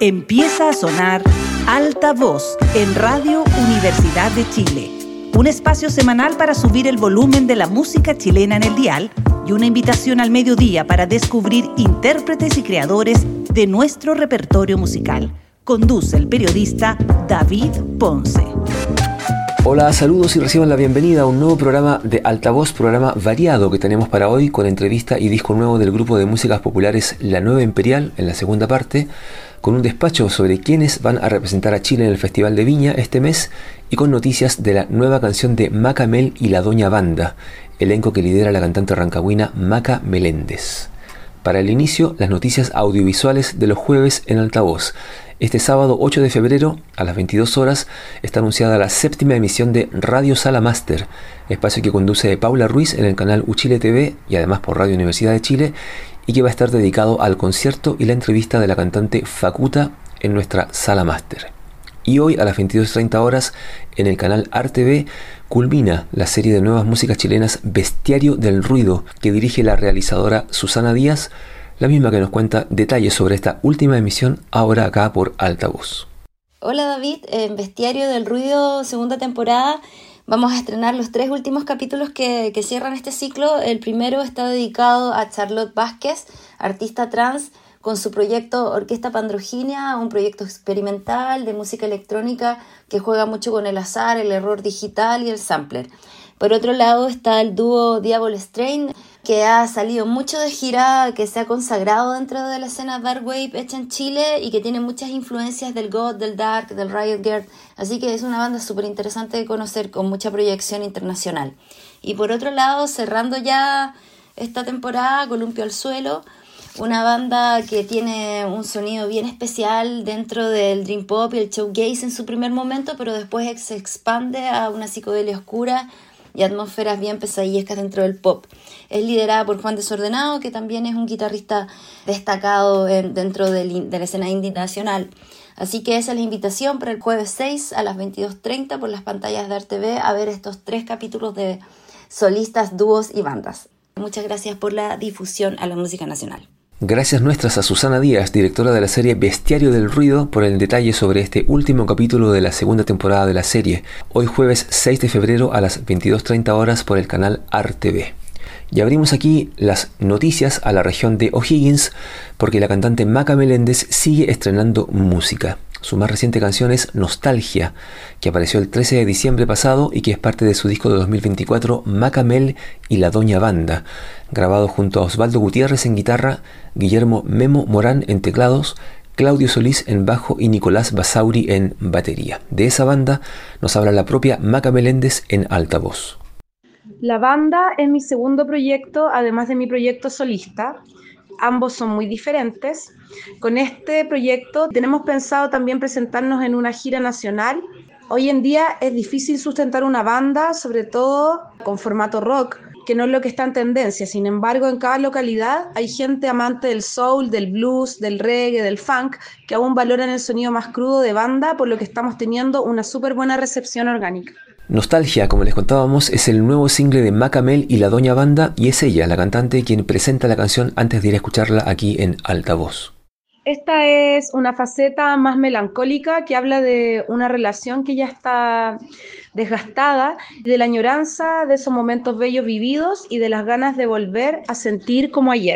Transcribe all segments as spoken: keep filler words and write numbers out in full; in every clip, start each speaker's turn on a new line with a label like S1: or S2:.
S1: Empieza a sonar Altavoz en Radio Universidad de Chile. Un espacio semanal para subir el volumen de la música chilena en el dial y una invitación al mediodía para descubrir intérpretes y creadores de nuestro repertorio musical. Conduce el periodista David Ponce.
S2: Hola, saludos y reciban la bienvenida a un nuevo programa de Altavoz, programa variado que tenemos para hoy con entrevista y disco nuevo del grupo de músicas populares La Nueva Imperial en la segunda parte, con un despacho sobre quiénes van a representar a Chile en el Festival de Viña este mes y con noticias de la nueva canción de Maca Mel y la Doña Banda, elenco que lidera la cantante rancagüina Maca Meléndez. Para el inicio, las noticias audiovisuales de los jueves en Altavoz. Este sábado ocho de febrero, a las veintidós horas, está anunciada la séptima emisión de Radio Sala Máster, espacio que conduce Paula Ruiz en el canal Uchile T V y además por Radio Universidad de Chile, y que va a estar dedicado al concierto y la entrevista de la cantante Facuta en nuestra Sala Máster. Y hoy, a las veintidós treinta horas, en el canal A R T V, culmina la serie de nuevas músicas chilenas Bestiario del Ruido, que dirige la realizadora Susana Díaz, la misma que nos cuenta detalles sobre esta última emisión ahora acá por Altavoz.
S3: Hola David, en Bestiario del Ruido, segunda temporada, vamos a estrenar los tres últimos capítulos que, que cierran este ciclo. El primero está dedicado a Charlotte Vázquez, artista trans, con su proyecto Orquesta Pandroginia, un proyecto experimental de música electrónica que juega mucho con el azar, el error digital y el sampler. Por otro lado está el dúo Diablo Strain, que ha salido mucho de gira, que se ha consagrado dentro de la escena dark wave hecha en Chile y que tiene muchas influencias del goth, del dark, del riot girl. Así que es una banda súper interesante de conocer, con mucha proyección internacional. Y por otro lado, cerrando ya esta temporada, Columpio al Suelo, una banda que tiene un sonido bien especial dentro del dream pop y el showgaze en su primer momento, pero después se expande a una psicodelia oscura y atmósferas bien pesadillescas dentro del pop. Es liderada por Juan Desordenado, que también es un guitarrista destacado en, dentro del, de la escena indie nacional. Así que esa es la invitación para el jueves seis a las veintidós treinta por las pantallas de A R T V a ver estos tres capítulos de solistas, dúos y bandas. Muchas gracias por la difusión a la música nacional.
S2: Gracias nuestras a Susana Díaz, directora de la serie Bestiario del Ruido, por el detalle sobre este último capítulo de la segunda temporada de la serie, hoy jueves seis de febrero a las veintidós treinta horas por el canal A R T V. Y abrimos aquí las noticias a la región de O'Higgins, porque la cantante Maca Meléndez sigue estrenando música. Su más reciente canción es Nostalgia, que apareció el trece de diciembre pasado y que es parte de su disco de dos mil veinticuatro, Maca Mel y la Doña Banda, grabado junto a Osvaldo Gutiérrez en guitarra, Guillermo Memo Morán en teclados, Claudio Solís en bajo y Nicolás Basauri en batería. De esa banda nos habla la propia Maca Meléndez en Altavoz.
S4: La banda es mi segundo proyecto, además de mi proyecto solista. Ambos son muy diferentes. Con este proyecto tenemos pensado también presentarnos en una gira nacional. Hoy en día es difícil sustentar una banda, sobre todo con formato rock, que no es lo que está en tendencia. Sin embargo, en cada localidad hay gente amante del soul, del blues, del reggae, del funk, que aún valoran el sonido más crudo de banda, por lo que estamos teniendo una súper buena recepción orgánica.
S2: Nostalgia, como les contábamos, es el nuevo single de Maca Mel y la Doña Banda, y es ella, la cantante, quien presenta la canción antes de ir a escucharla aquí en Altavoz.
S4: Esta es una faceta más melancólica que habla de una relación que ya está desgastada, de la añoranza de esos momentos bellos vividos y de las ganas de volver a sentir como ayer.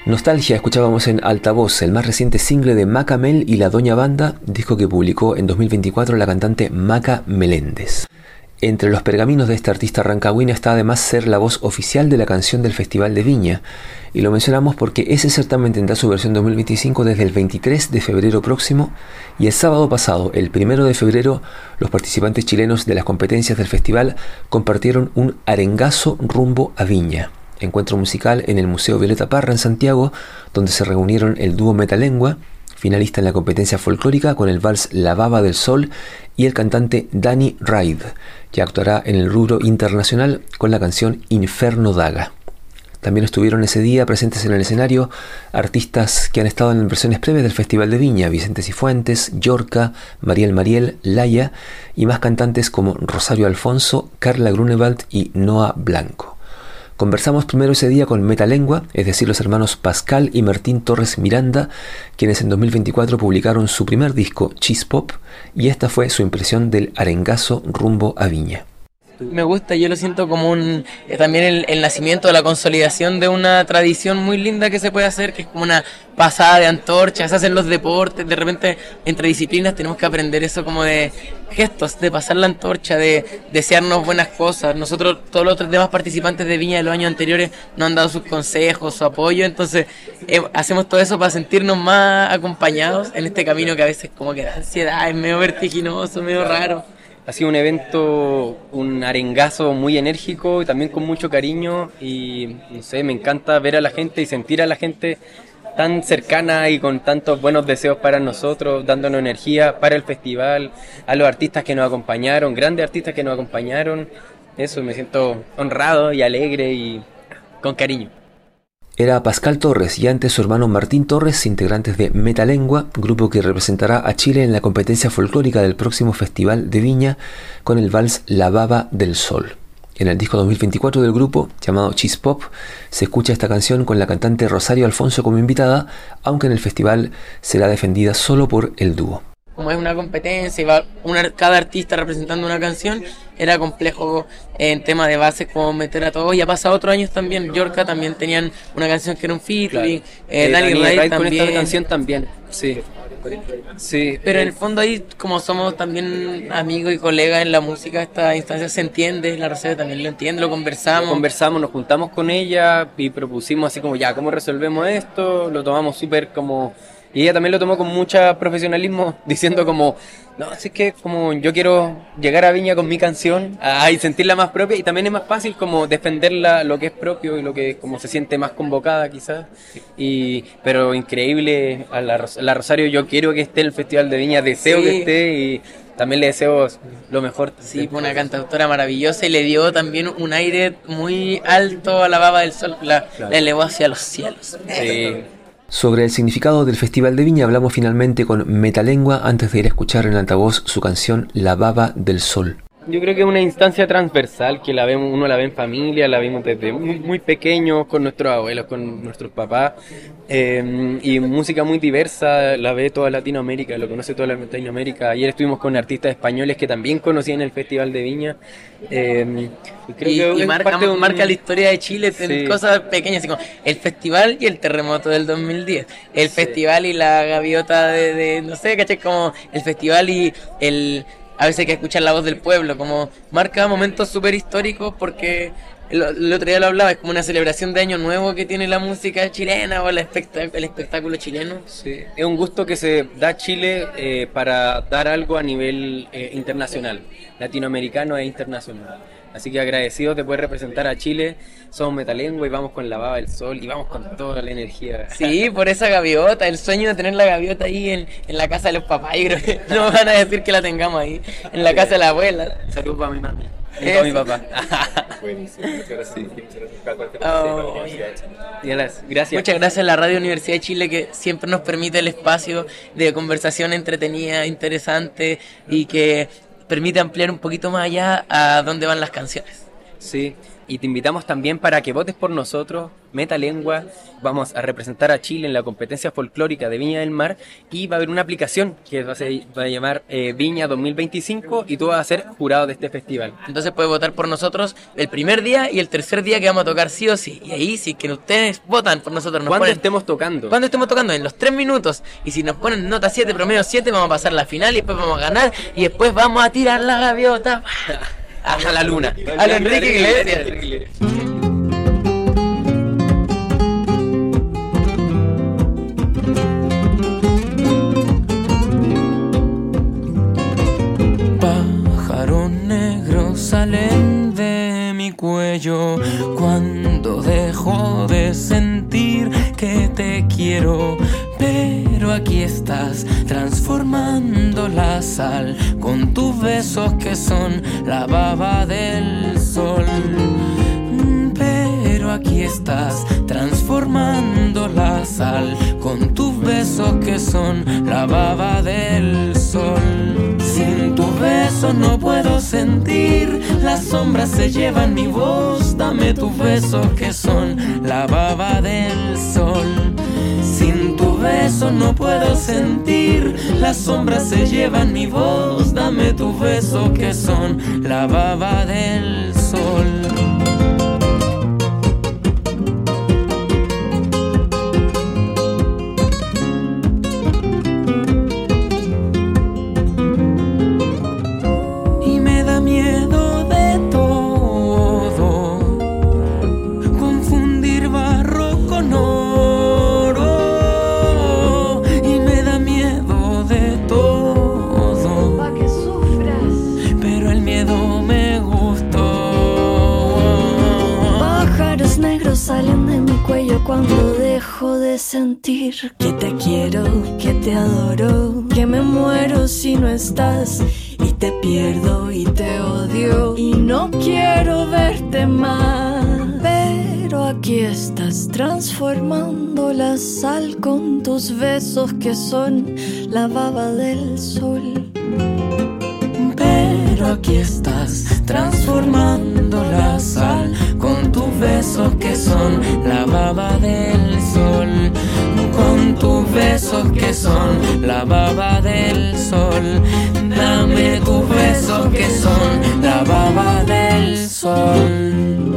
S2: Nostalgia escuchábamos en Altavoz, el más reciente single de Maca Mel y la Doña Banda, disco que publicó en dos mil veinticuatro la cantante Maca Meléndez. Entre los pergaminos de esta artista rancagüina está además ser la voz oficial de la canción del Festival de Viña, y lo mencionamos porque ese certamen tendrá su versión dos mil veinticinco desde el veintitrés de febrero próximo, y el sábado pasado, el primero de febrero, los participantes chilenos de las competencias del festival compartieron un arengazo rumbo a Viña. Encuentro musical en el Museo Violeta Parra en Santiago, donde se reunieron el dúo Metalengua, finalista en la competencia folclórica con el vals La Baba del Sol, y el cantante Danny Ride, que actuará en el rubro internacional con la canción Inferno Daga. También estuvieron ese día presentes en el escenario artistas que han estado en versiones previas del Festival de Viña: Vicente Cifuentes, Yorka, Mariel Mariel, Laya, y más cantantes como Rosario Alfonso, Carla Grunewald y Noa Blanco. Conversamos primero ese día con Metalengua, es decir, los hermanos Pascal y Martín Torres Miranda, quienes en dos mil veinticuatro publicaron su primer disco, Cheese Pop, y esta fue su impresión del arengazo rumbo a Viña.
S5: Me gusta, yo lo siento como un eh, también el, el nacimiento, la consolidación de una tradición muy linda que se puede hacer, que es como una pasada de antorchas, se hacen los deportes, de repente entre disciplinas tenemos que aprender eso como de gestos, de pasar la antorcha, de desearnos buenas cosas. Nosotros, todos los demás participantes de Viña de los años anteriores nos han dado sus consejos, su apoyo, entonces eh, hacemos todo eso para sentirnos más acompañados en este camino que a veces como que da ansiedad, es medio vertiginoso, medio raro.
S6: Ha sido un evento, un arengazo muy enérgico y también con mucho cariño, y no sé, me encanta ver a la gente y sentir a la gente tan cercana y con tantos buenos deseos para nosotros, dándonos energía para el festival, a los artistas que nos acompañaron, grandes artistas que nos acompañaron. Eso, me siento honrado y alegre y con cariño.
S2: Era Pascal Torres y antes su hermano Martín Torres, integrantes de Metalengua, grupo que representará a Chile en la competencia folclórica del próximo Festival de Viña con el vals La Baba del Sol. En el disco dos mil veinticuatro del grupo, llamado Cheese Pop, se escucha esta canción con la cantante Rosario Alfonso como invitada, aunque en el festival será defendida solo por el dúo.
S5: Como es una competencia y va una, cada artista representando una canción, era complejo en tema de bases como meter a todos, y ha pasado otros años también. Yorka también tenían una canción que era un featuring, claro. eh,
S6: eh,
S5: Danny Ride también.
S6: Con esta canción también, sí. Sí,
S5: pero en el fondo ahí, como somos también amigos y colegas en la música, esta instancia se entiende, la Rosario también lo entiende, lo conversamos.
S6: Lo conversamos, nos juntamos con ella y propusimos así como ya, ¿cómo resolvemos esto? Lo tomamos súper como... Y ella también lo tomó con mucho profesionalismo, diciendo como, no, es que como yo quiero llegar a Viña con mi canción ah, y sentirla más propia, y también es más fácil como defenderla, lo que es propio y lo que como se siente más convocada quizás. Y pero increíble, a la, la Rosario yo quiero que esté en el Festival de Viña, deseo sí. que esté, y también le deseo lo mejor.
S5: Sí, fue una cantautora maravillosa y le dio también un aire muy alto a la Baba del Sol, la, claro. la elevó hacia los cielos.
S6: Sí.
S2: Sobre el significado del Festival de Viña hablamos finalmente con Metalengua antes de ir a escuchar en altavoz su canción La Baba del Sol.
S6: Yo creo que es una instancia transversal que la vemos, uno la ve en familia, la vimos desde muy, muy pequeños con nuestros abuelos, con nuestros papás, eh, y música muy diversa, la ve toda Latinoamérica, lo conoce toda Latinoamérica. Ayer estuvimos con artistas españoles que también conocían el Festival de Viña. Eh,
S5: y creo y, que y marca, un... marca la historia de Chile en sí. cosas pequeñas, así como el festival y el terremoto del dos mil diez, el sí. festival y la gaviota de, de no sé, caché, como el festival y el... A veces hay que escuchar la voz del pueblo, como marca momentos súper históricos, porque el, el otro día lo hablaba, es como una celebración de año nuevo que tiene la música chilena o el, espectá- el espectáculo chileno.
S6: Sí, es un gusto que se da Chile eh, para dar algo a nivel eh, internacional, latinoamericano e internacional. Así que agradecidos de poder representar a Chile. Somos Metalengua y vamos con la Baba del Sol y vamos con toda la energía.
S5: Sí, por esa gaviota, el sueño de tener la gaviota ahí en, en la casa de los papás. Yo creo que no van a decir que la tengamos ahí, en la casa de la abuela.
S6: Saludos para mi mamá y para mi papá.
S7: Buenísimo, muchas gracias.
S5: Oh,
S6: gracias.
S5: Muchas gracias a la Radio Universidad de Chile, que siempre nos permite el espacio de conversación entretenida, interesante, y que permite ampliar un poquito más allá a dónde van las canciones.
S6: Sí, y te invitamos también para que votes por nosotros, Metalengua. Vamos a representar a Chile en la competencia folclórica de Viña del Mar y va a haber una aplicación que va a, ser, va a llamar eh, Viña dos mil veinticinco y tú vas a ser jurado de este festival.
S5: Entonces puedes votar por nosotros el primer día y el tercer día que vamos a tocar sí o sí. Y ahí sí que ustedes votan por nosotros. Nos
S6: ¿Cuándo
S5: ponen,
S6: estemos tocando?
S5: ¿Cuándo estemos tocando? En los tres minutos. Y si nos ponen nota siete, promedio siete, vamos a pasar la final y después vamos a ganar y después vamos a tirar la gaviota
S6: a la luna.
S5: A lo Enrique Iglesias.
S8: Pájaros negros salen de mi cuello cuando dejo de sentir que te quiero. Pero aquí estás transformando la sal con tus besos que son la baba del sol. Pero aquí estás transformando la sal con tus besos que son la baba del sol. Sin tus besos no puedo sentir, las sombras se llevan mi voz. Dame tus besos que son la baba del sol. Sin tus besos no puedo sentir, las sombras se llevan mi voz. Dame tus besos que son la baba del sol.
S9: Cuando dejo de sentir que te quiero, que te adoro, que me muero si no estás y te pierdo y te odio y no quiero verte más. Pero aquí estás transformando la sal con tus besos que son la baba del sol. Pero aquí estás transformando la sal con tus besos que son la baba del sol. Con tus besos que son la baba del sol. Dame tus besos que son la baba del sol.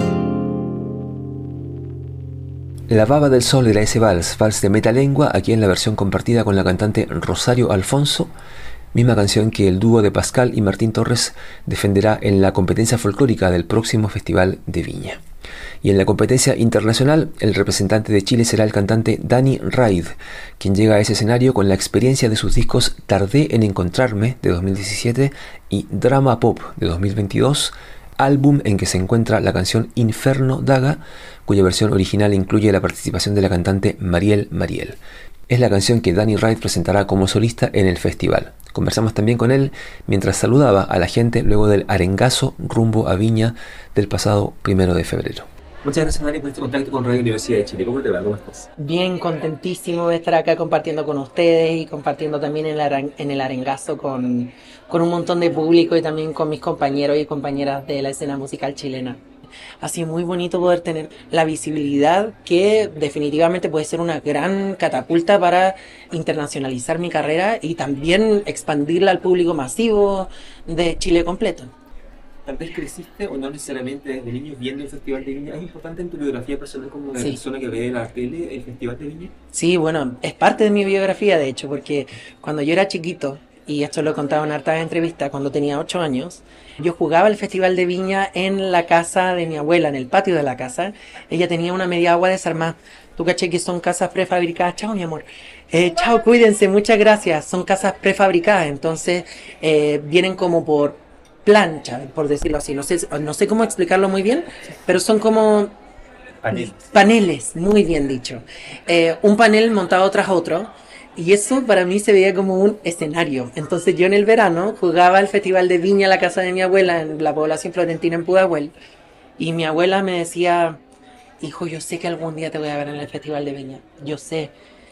S2: La baba del sol era ese vals, vals de Metalengua, aquí en la versión compartida con la cantante Rosario Alfonso, misma canción que el dúo de Pascal y Martín Torres defenderá en la competencia folclórica del próximo Festival de Viña. Y en la competencia internacional, el representante de Chile será el cantante Danny Raid, quien llega a ese escenario con la experiencia de sus discos Tardé en Encontrarme, de dos mil diecisiete, y Drama Pop, de dos mil veintidós, álbum en que se encuentra la canción Inferno Daga, cuya versión original incluye la participación de la cantante Mariel Mariel. Es la canción que Danny Raid presentará como solista en el festival. Conversamos también con él mientras saludaba a la gente luego del arengazo rumbo a Viña del pasado primero de febrero. Muchas gracias, Dani, por este contacto con Radio Universidad de Chile. ¿Cómo te va? ¿Cómo estás?
S10: Bien, contentísimo de estar acá compartiendo con ustedes y compartiendo también en el, areng- en el arengazo con, con un montón de público y también con mis compañeros y compañeras de la escena musical chilena. Ha sido muy bonito poder tener la visibilidad que definitivamente puede ser una gran catapulta para internacionalizar mi carrera y también expandirla al público masivo de Chile completo.
S2: Tal vez creciste o no necesariamente desde niño viendo el Festival de Viña. ¿Es importante en tu biografía personal como una sí. persona que ve la tele el Festival de Viña?
S10: Sí, bueno, es parte de mi biografía de hecho, porque cuando yo era chiquito, y esto lo he contado en hartas entrevistas, cuando tenía ocho años, yo jugaba el Festival de Viña en la casa de mi abuela, en el patio de la casa. Ella tenía una media agua desarmada. Tú caché que son casas prefabricadas. Chao, mi amor. Eh, chao, cuídense, muchas gracias. Son casas prefabricadas, entonces eh, vienen como por plancha, por decirlo así. No sé, no sé cómo explicarlo muy bien, pero son como paneles, paneles muy bien dicho. Eh, un panel montado tras otro. Y eso para mí se veía como un escenario. Entonces yo en el verano jugaba el Festival de Viña a la casa de mi abuela en la población florentina en Pudahuel. Y mi abuela me decía, hijo, yo sé que algún día te voy a ver en el Festival de Viña. Yo sé.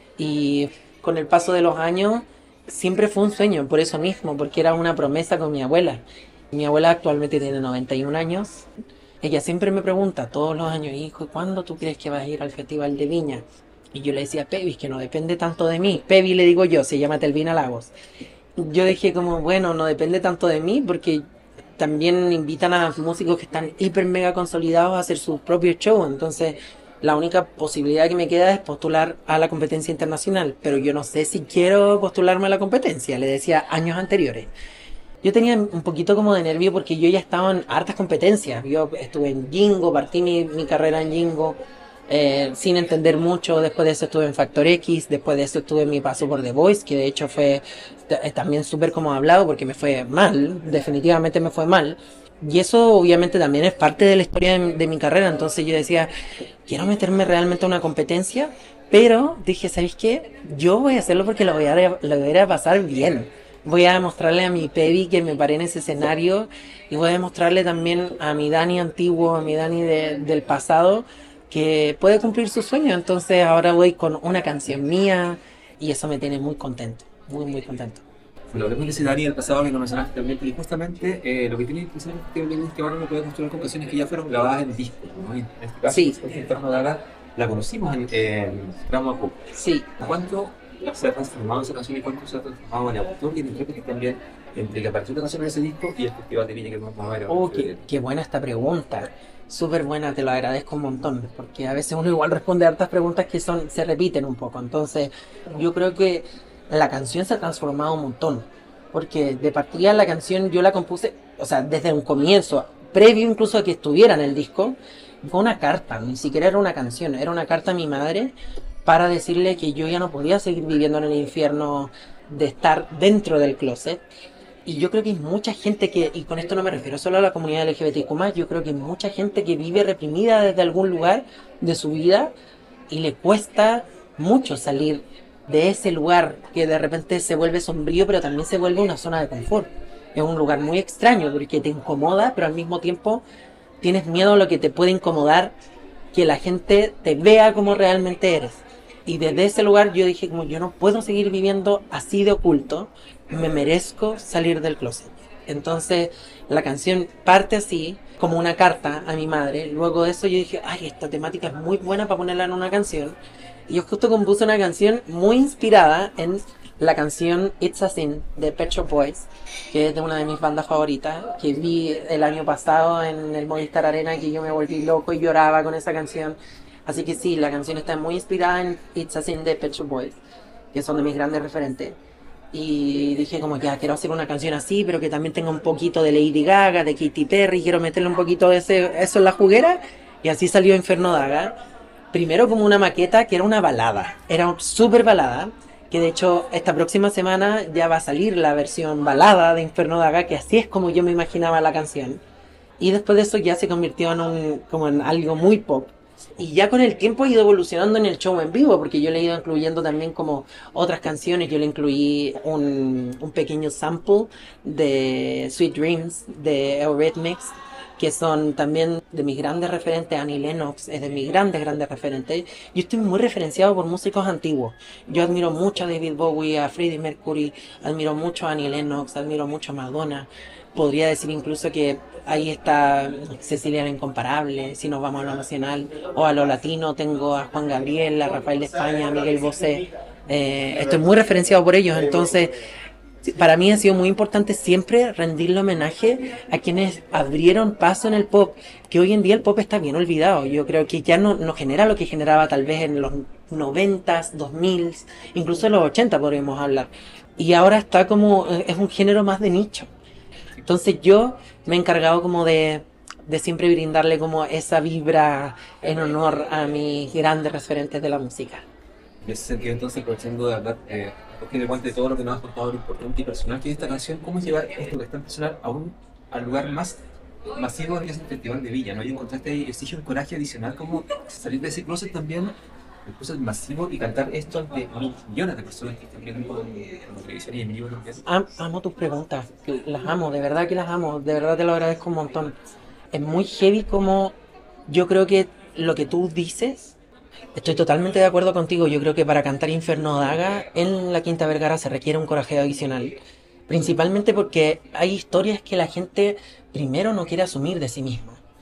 S10: Y con el paso de los años siempre fue un sueño, por eso mismo, porque era una promesa con mi abuela. Mi abuela actualmente tiene noventa y un años. ella siempre me pregunta todos los años, hijo, ¿cuándo tú crees que vas a ir al Festival de Viña? Y yo le decía, Pevi, que no depende tanto de mí. Pevi le digo yo, se llama Telvina Lagos. Yo dije como, bueno, no depende tanto de mí porque también invitan a músicos que están hiper mega consolidados a hacer su propio show. Entonces, la única posibilidad que me queda es postular a la competencia internacional. Pero yo no sé si quiero postularme a la competencia, le decía años anteriores. Yo tenía un poquito como de nervio porque yo ya estaba en hartas competencias. Yo estuve en Jingo, partí mi, mi carrera en Jingo. Eh, sin entender mucho. Después de eso estuve en Factor X, después de eso estuve en mi paso por The Voice, que de hecho fue t- también súper como hablado porque me fue mal, definitivamente me fue mal, y eso obviamente también es parte de la historia de, de mi carrera. Entonces yo decía, quiero meterme realmente a una competencia, pero dije, ¿sabéis qué? Yo voy a hacerlo porque lo voy a, lo voy a pasar bien. Voy a mostrarle a mi Pevi que me paré en ese escenario, y voy a mostrarle también a mi Dani antiguo, a mi Dani de, del pasado, que puede cumplir su sueño. Entonces ahora voy con una canción mía y eso me tiene muy contento, muy muy contento.
S2: Bueno, hablemos de ese Dani del pasado que lo mencionaste también, y justamente eh, lo que tiene que ser es que ahora uno puede construir con canciones que ya fueron grabadas en disco, ¿no? En este caso,
S10: sí.
S2: Inferno Daga la conocimos en, en Drama Pop.
S10: Sí.
S2: ¿Cuánto se ha transformado esa canción y cuánto se ha transformado en autor y en intérprete también entre la aparición de canciones de ese disco y el Festival de Viña que vamos a ver?
S10: Oh, qué, qué buena esta pregunta. Súper buena, te lo agradezco un montón, porque a veces uno igual responde a hartas preguntas que son se repiten un poco. Entonces, yo creo que la canción se ha transformado un montón, porque de partida la canción yo la compuse, o sea, desde un comienzo, previo incluso a que estuviera en el disco, fue una carta, ni siquiera era una canción, era una carta a mi madre para decirle que yo ya no podía seguir viviendo en el infierno de estar dentro del closet. Y yo creo que hay mucha gente que, y con esto no me refiero solo a la comunidad L G B T Q más, yo creo que hay mucha gente que vive reprimida desde algún lugar de su vida y le cuesta mucho salir de ese lugar que de repente se vuelve sombrío, pero también se vuelve una zona de confort. Es un lugar muy extraño porque te incomoda, pero al mismo tiempo tienes miedo a lo que te puede incomodar, que la gente te vea como realmente eres. Y desde ese lugar yo dije, como yo no puedo seguir viviendo así de oculto, me merezco salir del closet. Entonces la canción parte así, como una carta a mi madre. Luego de eso yo dije, ay, esta temática es muy buena para ponerla en una canción. Y yo justo compuse una canción muy inspirada en la canción It's a Sin de Pet Shop Boys, que es de una de mis bandas favoritas, que vi el año pasado en el Movistar Arena, que yo me volví loco y lloraba con esa canción. Así que sí, la canción está muy inspirada en It's a Sin de Pet Shop Boys, que son de mis grandes referentes. Y dije como ya, quiero hacer una canción así, pero que también tenga un poquito de Lady Gaga, de Katy Perry, quiero meterle un poquito de ese, eso en la juguera, y así salió Inferno Daga. Primero como una maqueta que era una balada, era súper balada, que de hecho esta próxima semana ya va a salir la versión balada de Inferno Daga, que así es como yo me imaginaba la canción. Y después de eso ya se convirtió en, un, como en algo muy pop. Y ya con el tiempo he ido evolucionando en el show en vivo, porque yo le he ido incluyendo también como otras canciones. Yo le incluí un, un pequeño sample de Sweet Dreams de Eurythmics, que son también de mis grandes referentes. Annie Lennox es de mis grandes, grandes referentes. Yo estoy muy referenciado por músicos antiguos. Yo admiro mucho a David Bowie, a Freddie Mercury, admiro mucho a Annie Lennox, admiro mucho a Madonna. Podría decir incluso que ahí está Cecilia la Incomparable, si nos vamos a lo nacional, o a lo latino, tengo a Juan Gabriel, a Rafael de España, a Miguel Bosé. Eh, estoy muy referenciado por ellos, entonces para mí ha sido muy importante siempre rendirle homenaje a quienes abrieron paso en el pop, que hoy en día el pop está bien olvidado. Yo creo que ya no, no genera lo que generaba tal vez en los noventas, dos mil, incluso en los ochenta podríamos hablar. Y ahora está como, es un género más de nicho. Entonces yo me he encargado como de, de siempre brindarle como esa vibra en honor a mis grandes referentes de la música.
S2: En ese sentido, entonces, aprovechando de hablar, eh, cogiendo en cuenta de todo lo que nos has contado, lo importante y personal que es esta canción, ¿cómo es llevar esto que es tan personal a un al lugar más masivo que es el Festival de Viña, ¿no? Y encontraste ahí, exige un coraje adicional, como salir de ese closet también, el closet masivo, y cantar esto ante millones de personas que están viendo en televisión y en vivo también.
S10: Am, amo tus preguntas, las amo, de verdad que las amo, de verdad te lo agradezco un montón. Es muy heavy como yo creo que lo que tú dices, estoy totalmente de acuerdo contigo. Yo creo que para cantar Inferno Daga en la Quinta Vergara se requiere un coraje adicional, principalmente porque hay historias que la gente primero no quiere asumir de sí misma.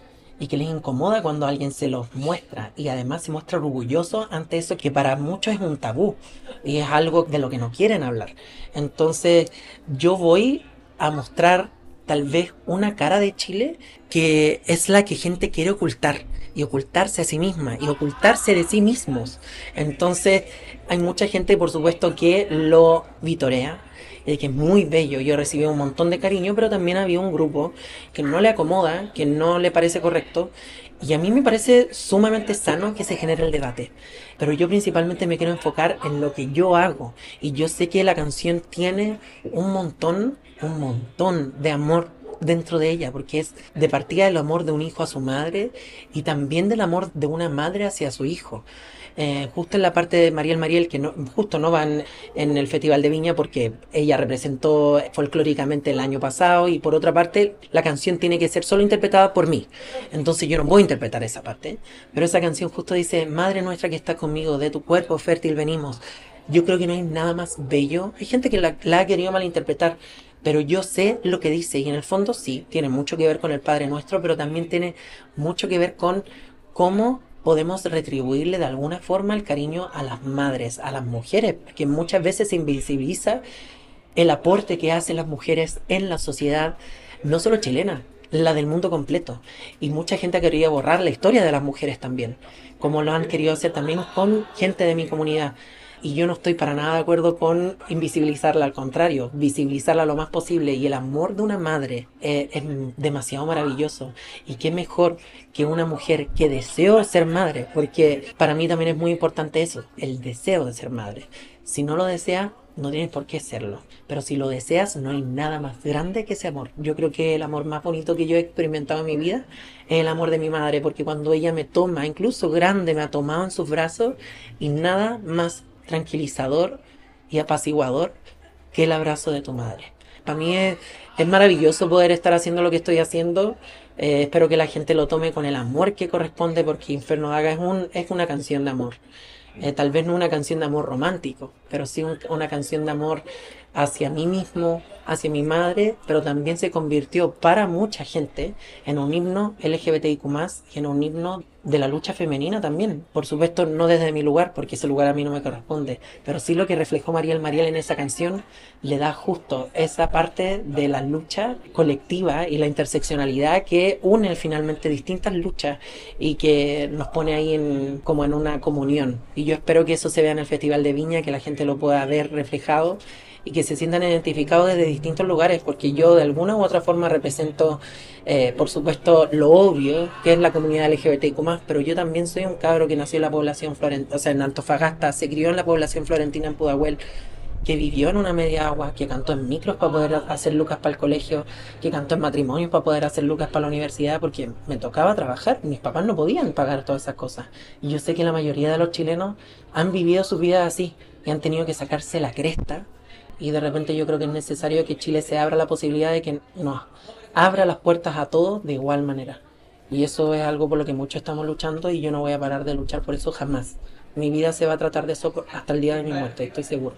S10: y que les incomoda cuando alguien se los muestra y además se muestra orgulloso ante eso que para muchos es un tabú y es algo de lo que no quieren hablar. Entonces yo voy a mostrar tal vez una cara de Chile que es la que gente quiere ocultar y ocultarse a sí misma y ocultarse de sí mismos. Entonces hay mucha gente, por supuesto, que lo vitorea, eh, que es muy bello. Yo recibí un montón de cariño, pero también había un grupo que no le acomoda, que no le parece correcto, y a mí me parece sumamente sano que se genere el debate. Pero yo principalmente me quiero enfocar en lo que yo hago, y yo sé que la canción tiene un montón, un montón de amor dentro de ella, porque es de partida el amor de un hijo a su madre y también del amor de una madre hacia su hijo. Eh, justo en la parte de Mariel Mariel, que no, justo no van en el Festival de Viña porque ella representó folclóricamente el año pasado, y por otra parte la canción tiene que ser solo interpretada por mí, entonces yo no voy a interpretar esa parte, pero esa canción justo dice: Madre nuestra que estás conmigo, de tu cuerpo fértil venimos. Yo creo que no hay nada más bello. Hay gente que la, la ha querido malinterpretar, pero yo sé lo que dice, y en el fondo sí, tiene mucho que ver con el Padre Nuestro, pero también tiene mucho que ver con cómo podemos retribuirle de alguna forma el cariño a las madres, a las mujeres, que muchas veces se invisibiliza el aporte que hacen las mujeres en la sociedad, no solo chilena, la del mundo completo. Y mucha gente ha querido borrar la historia de las mujeres también, como lo han querido hacer también con gente de mi comunidad. Y yo no estoy para nada de acuerdo con invisibilizarla, al contrario, visibilizarla lo más posible. Y el amor de una madre eh, es demasiado maravilloso. Y qué mejor que una mujer que deseó ser madre, porque para mí también es muy importante eso, el deseo de ser madre. Si no lo deseas, no tienes por qué serlo. Pero si lo deseas, no hay nada más grande que ese amor. Yo creo que el amor más bonito que yo he experimentado en mi vida es el amor de mi madre, porque cuando ella me toma, incluso grande, me ha tomado en sus brazos, y nada más tranquilizador y apaciguador que el abrazo de tu madre. Para mí es, es maravilloso poder estar haciendo lo que estoy haciendo. Eh, espero que la gente lo tome con el amor que corresponde, porque Inferno Daga es, un, es una canción de amor. Eh, tal vez no una canción de amor romántico, pero sí un, una canción de amor hacia mí mismo, hacia mi madre, pero también se convirtió para mucha gente en un himno L G B T I Q más, y en un himno de la lucha femenina también. Por supuesto, no desde mi lugar, porque ese lugar a mí no me corresponde, pero sí lo que reflejó Mariel Mariel en esa canción le da justo esa parte de la lucha colectiva y la interseccionalidad que une finalmente distintas luchas y que nos pone ahí en, como en una comunión. Y yo espero que eso se vea en el Festival de Viña, que la gente lo pueda ver reflejado y que se sientan identificados desde distintos lugares, porque yo de alguna u otra forma represento, eh, por supuesto, lo obvio, que es la comunidad L G B T I Q más, pero yo también soy un cabro que nació en la población florentina, o sea, en Antofagasta, se crió en la población florentina en Pudahuel, que vivió en una media agua, que cantó en micros para poder hacer lucas para el colegio, que cantó en matrimonios para poder hacer lucas para la universidad, porque me tocaba trabajar, mis papás no podían pagar todas esas cosas. Y yo sé que la mayoría de los chilenos han vivido sus vidas así, y han tenido que sacarse la cresta. Y de repente yo creo que es necesario que Chile se abra la posibilidad de que nos abra las puertas a todos de igual manera. Y eso es algo por lo que muchos estamos luchando, y yo no voy a parar de luchar por eso jamás. Mi vida se va a tratar de eso hasta el día de mi muerte, estoy seguro.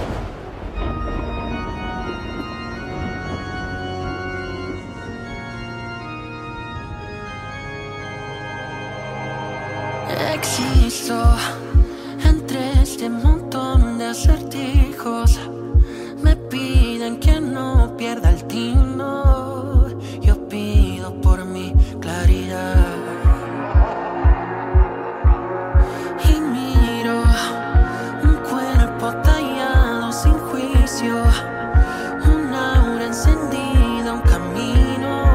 S9: Existo entre este montón de acertijos. Me piden que no pierda el tino. Yo pido por mi claridad. Y miro un cuerpo tallado sin juicio, un aura encendida, un camino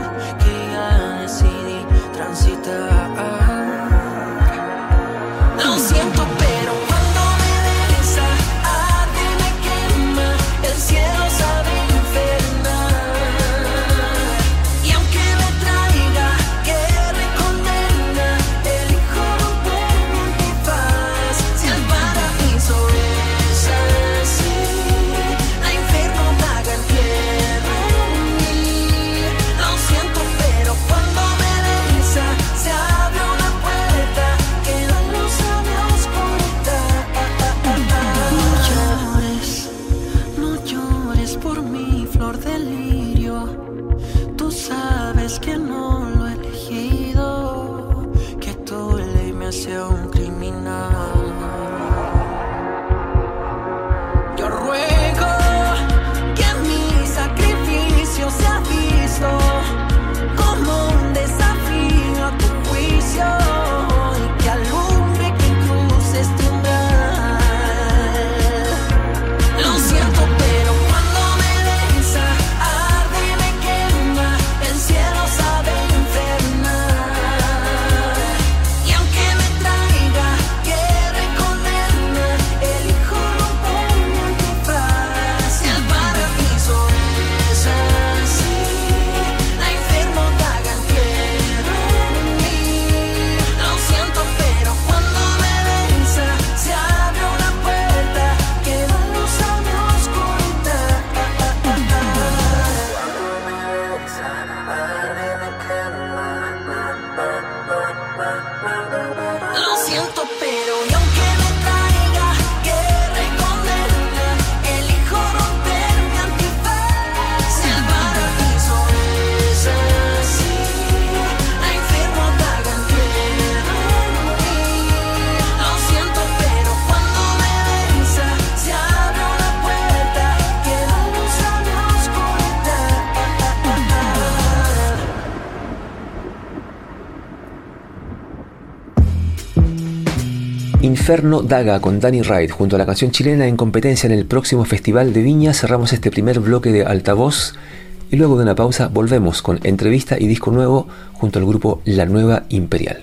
S9: que ya decidí transitar. No
S2: Inferno Daga con Danny Wright junto a la canción chilena en competencia en el próximo Festival de Viña cerramos este primer bloque de Altavoz y luego de una pausa volvemos con entrevista y disco nuevo junto al grupo La Nueva Imperial.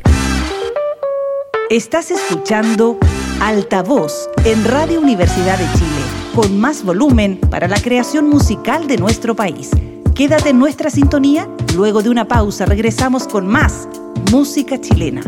S1: Estás escuchando Altavoz en Radio Universidad de Chile, con más volumen para la creación musical de nuestro país. Quédate en nuestra sintonía, luego de una pausa regresamos con más música chilena.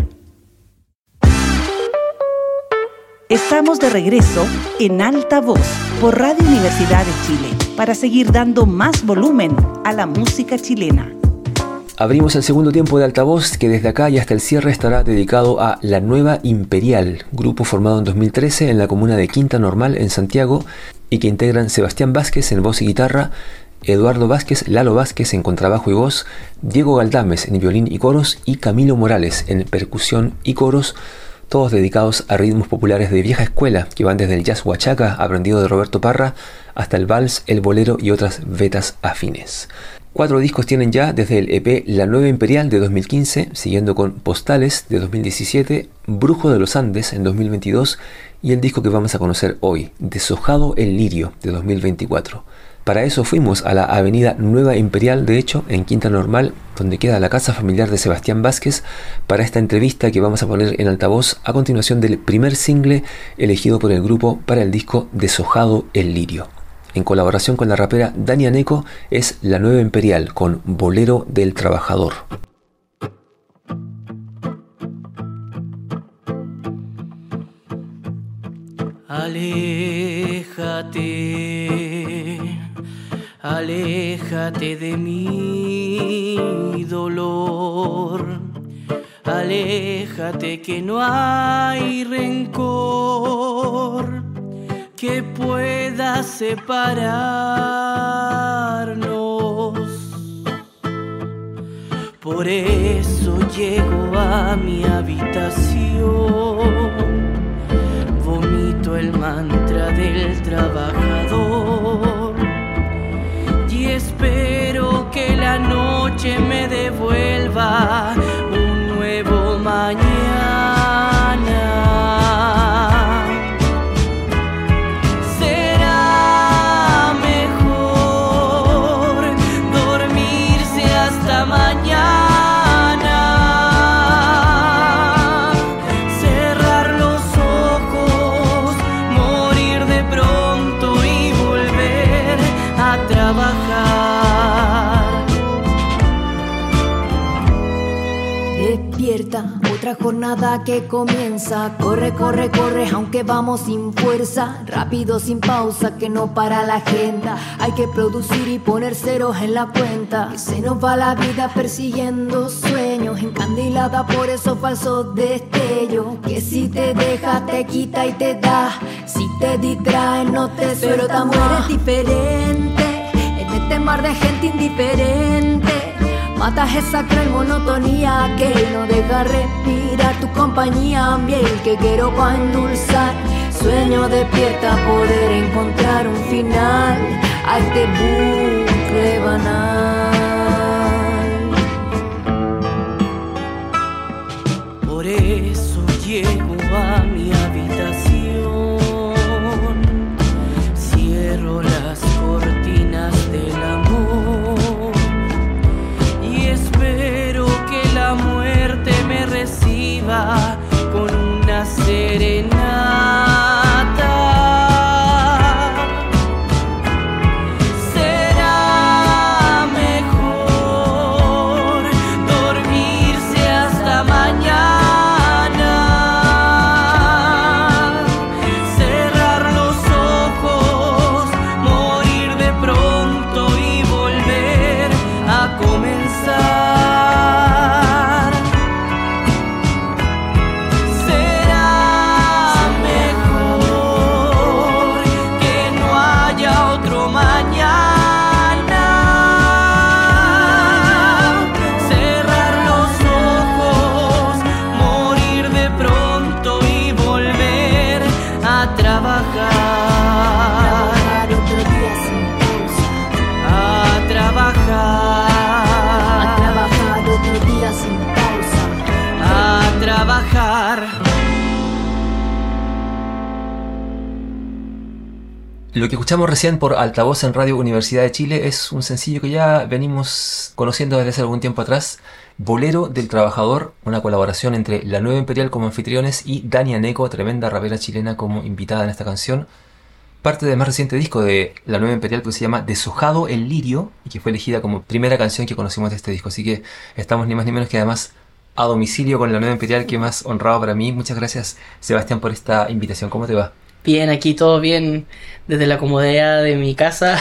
S1: Estamos de regreso en Altavoz por Radio Universidad de Chile para seguir dando más volumen a la música chilena.
S2: Abrimos el segundo tiempo de Altavoz, que desde acá y hasta el cierre estará dedicado a La Nueva Imperial, grupo formado en dos mil trece en la comuna de Quinta Normal, en Santiago, y que integran Sebastián Vázquez en voz y guitarra, Eduardo Vázquez, Lalo Vázquez en contrabajo y voz, Diego Galdames en violín y coros y Camilo Morales en percusión y coros, todos dedicados a ritmos populares de vieja escuela que van desde el jazz huachaca, aprendido de Roberto Parra, hasta el vals, el bolero y otras vetas afines. Cuatro discos tienen ya desde el E P La Nueva Imperial de dos mil quince, siguiendo con Postales de dos mil diecisiete, Brujo de los Andes en dos mil veintidós y el disco que vamos a conocer hoy, Deshojado el Lirio de dos mil veinticuatro. Para eso fuimos a la avenida Nueva Imperial, de hecho, en Quinta Normal, donde queda la casa familiar de Sebastián Vázquez, para esta entrevista que vamos a poner en altavoz a continuación del primer single elegido por el grupo para el disco Deshojado el Lirio. En colaboración con la rapera Dani Aneco es La Nueva Imperial con Bolero del Trabajador.
S8: Aléjate, aléjate de mi dolor, aléjate que no hay rencor que pueda separarnos. Por eso llego a mi habitación, vomito el mantra del trabajador y espero que la noche me devuelva un nuevo mañana. Será mejor dormirse hasta mañana, cerrar los ojos, morir de pronto y volver a trabajar.
S9: Despierta, otra jornada que comienza. Corre, corre, corre, aunque vamos sin fuerza. Rápido, sin pausa, que no para la agenda. Hay que producir y poner ceros en la cuenta. Que se nos va la vida persiguiendo sueños, encandilada por esos falsos destellos. Que si te deja, te quita y te da. Si te distrae, no te suelta. Pero tu amor es diferente en este mar de gente indiferente. Matas esa cruel monotonía que no deja respirar tu compañía. Miel que quiero pa' endulzar. Sueño despierta poder encontrar un final a este bucle banal.
S8: Por eso llego a mi habitación, cierro las cortinas del amor y espero que la muerte me reciba con una serenata. Será mejor dormirse hasta mañana,
S2: Lo que escuchamos recién por altavoz en Radio Universidad de Chile es un sencillo que ya venimos conociendo desde hace algún tiempo atrás. Bolero del Trabajador, una colaboración entre La Nueva Imperial como anfitriones y Dania Neco, tremenda rapera chilena, como invitada en esta canción. Parte del más reciente disco de La Nueva Imperial, que se llama Deshojado el Lirio, y que fue elegida como primera canción que conocimos de este disco. Así que estamos ni más ni menos que además a domicilio con La Nueva Imperial, que más honrado para mí. Muchas gracias, Sebastián, por esta invitación. ¿Cómo te va?
S5: Bien, aquí todo bien, desde la comodidad de mi casa,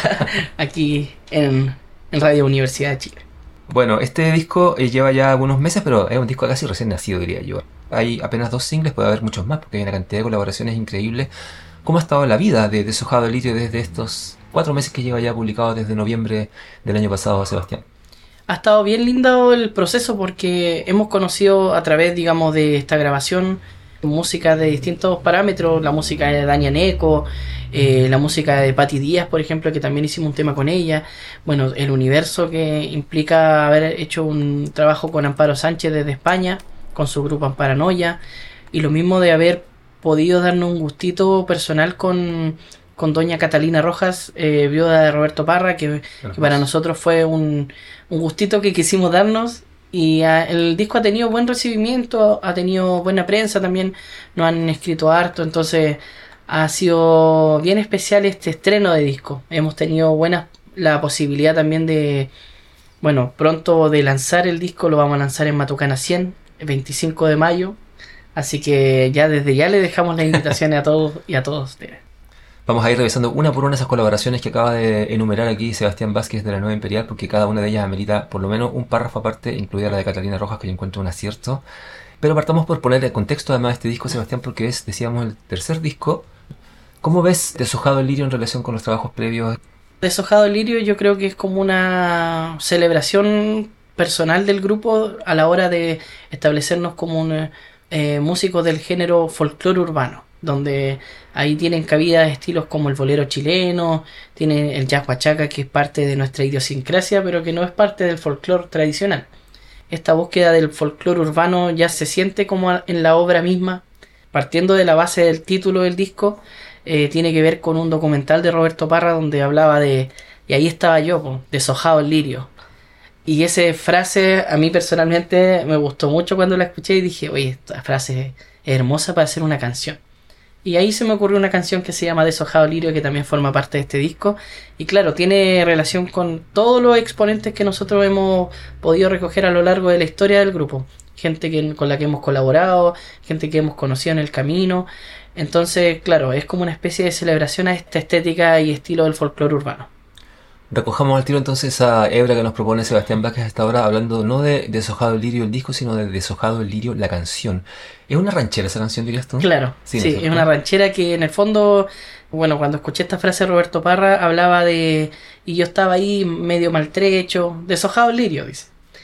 S5: aquí en, en Radio Universidad de Chile.
S2: Bueno, este disco eh, lleva ya algunos meses, pero es un disco casi recién nacido, diría yo. Hay apenas dos singles, puede haber muchos más, porque hay una cantidad de colaboraciones increíbles. ¿Cómo ha estado la vida de Deshojado el Lirio desde estos cuatro meses que lleva ya publicado desde noviembre del año pasado, Sebastián?
S5: Ha estado bien lindo el proceso porque hemos conocido a través, digamos, de esta grabación música de distintos parámetros, la música de Dania Neco, eh, la música de Patti Díaz, por ejemplo, que también hicimos un tema con ella, bueno, el universo que implica haber hecho un trabajo con Amparo Sánchez desde España, con su grupo Amparanoia, y lo mismo de haber podido darnos un gustito personal con, con doña Catalina Rojas, eh, viuda de Roberto Parra, que, que para nosotros fue un, un gustito que quisimos darnos. Y uh, el disco ha tenido buen recibimiento, ha tenido buena prensa también, nos han escrito harto, entonces ha sido bien especial este estreno de disco. Hemos tenido buena la posibilidad también de, bueno, pronto de lanzar el disco, lo vamos a lanzar en Matucana cien, el veinticinco de mayo, así que ya desde ya le dejamos la invitación a todos y a todos ustedes.
S2: Vamos a ir revisando una por una esas colaboraciones que acaba de enumerar aquí Sebastián Vázquez de La Nueva Imperial, porque cada una de ellas amerita por lo menos un párrafo aparte, incluida la de Catalina Rojas, que yo encuentro un acierto. Pero partamos por poner el contexto además de este disco, Sebastián, porque es, decíamos, el tercer disco. ¿Cómo ves Deshojado el Lirio en relación con los trabajos previos?
S5: Deshojado el Lirio yo creo que es como una celebración personal del grupo a la hora de establecernos como un eh, músicos del género folclore urbano, donde ahí tienen cabida estilos como el bolero chileno, tiene el jazz huachaca, que es parte de nuestra idiosincrasia, pero que no es parte del folclore tradicional. Esta búsqueda del folclore urbano ya se siente como en la obra misma, partiendo de la base del título del disco. Eh, tiene que ver con un documental de Roberto Parra donde hablaba de, y ahí estaba yo, po, deshojado el lirio. Y esa frase a mí personalmente me gustó mucho cuando la escuché y dije, oye, esta frase es hermosa para hacer una canción. Y ahí se me ocurrió una canción que se llama Deshojado el Lirio, que también forma parte de este disco. Y claro, tiene relación con todos los exponentes que nosotros hemos podido recoger a lo largo de la historia del grupo. Gente que, con la que hemos colaborado, gente que hemos conocido en el camino. Entonces, claro, es como una especie de celebración a esta estética y estilo del folclore urbano.
S2: Recojamos al tiro entonces esa hebra que nos propone Sebastián Vázquez hasta ahora, hablando no de Deshojado el Lirio el disco, sino de Deshojado el Lirio la canción. ¿Es una ranchera esa canción, dirías tú?
S5: Claro, sí, sí, es una ranchera que en el fondo, bueno, cuando escuché esta frase de Roberto Parra, hablaba de, y yo estaba ahí medio maltrecho, deshojado el lirio, dice.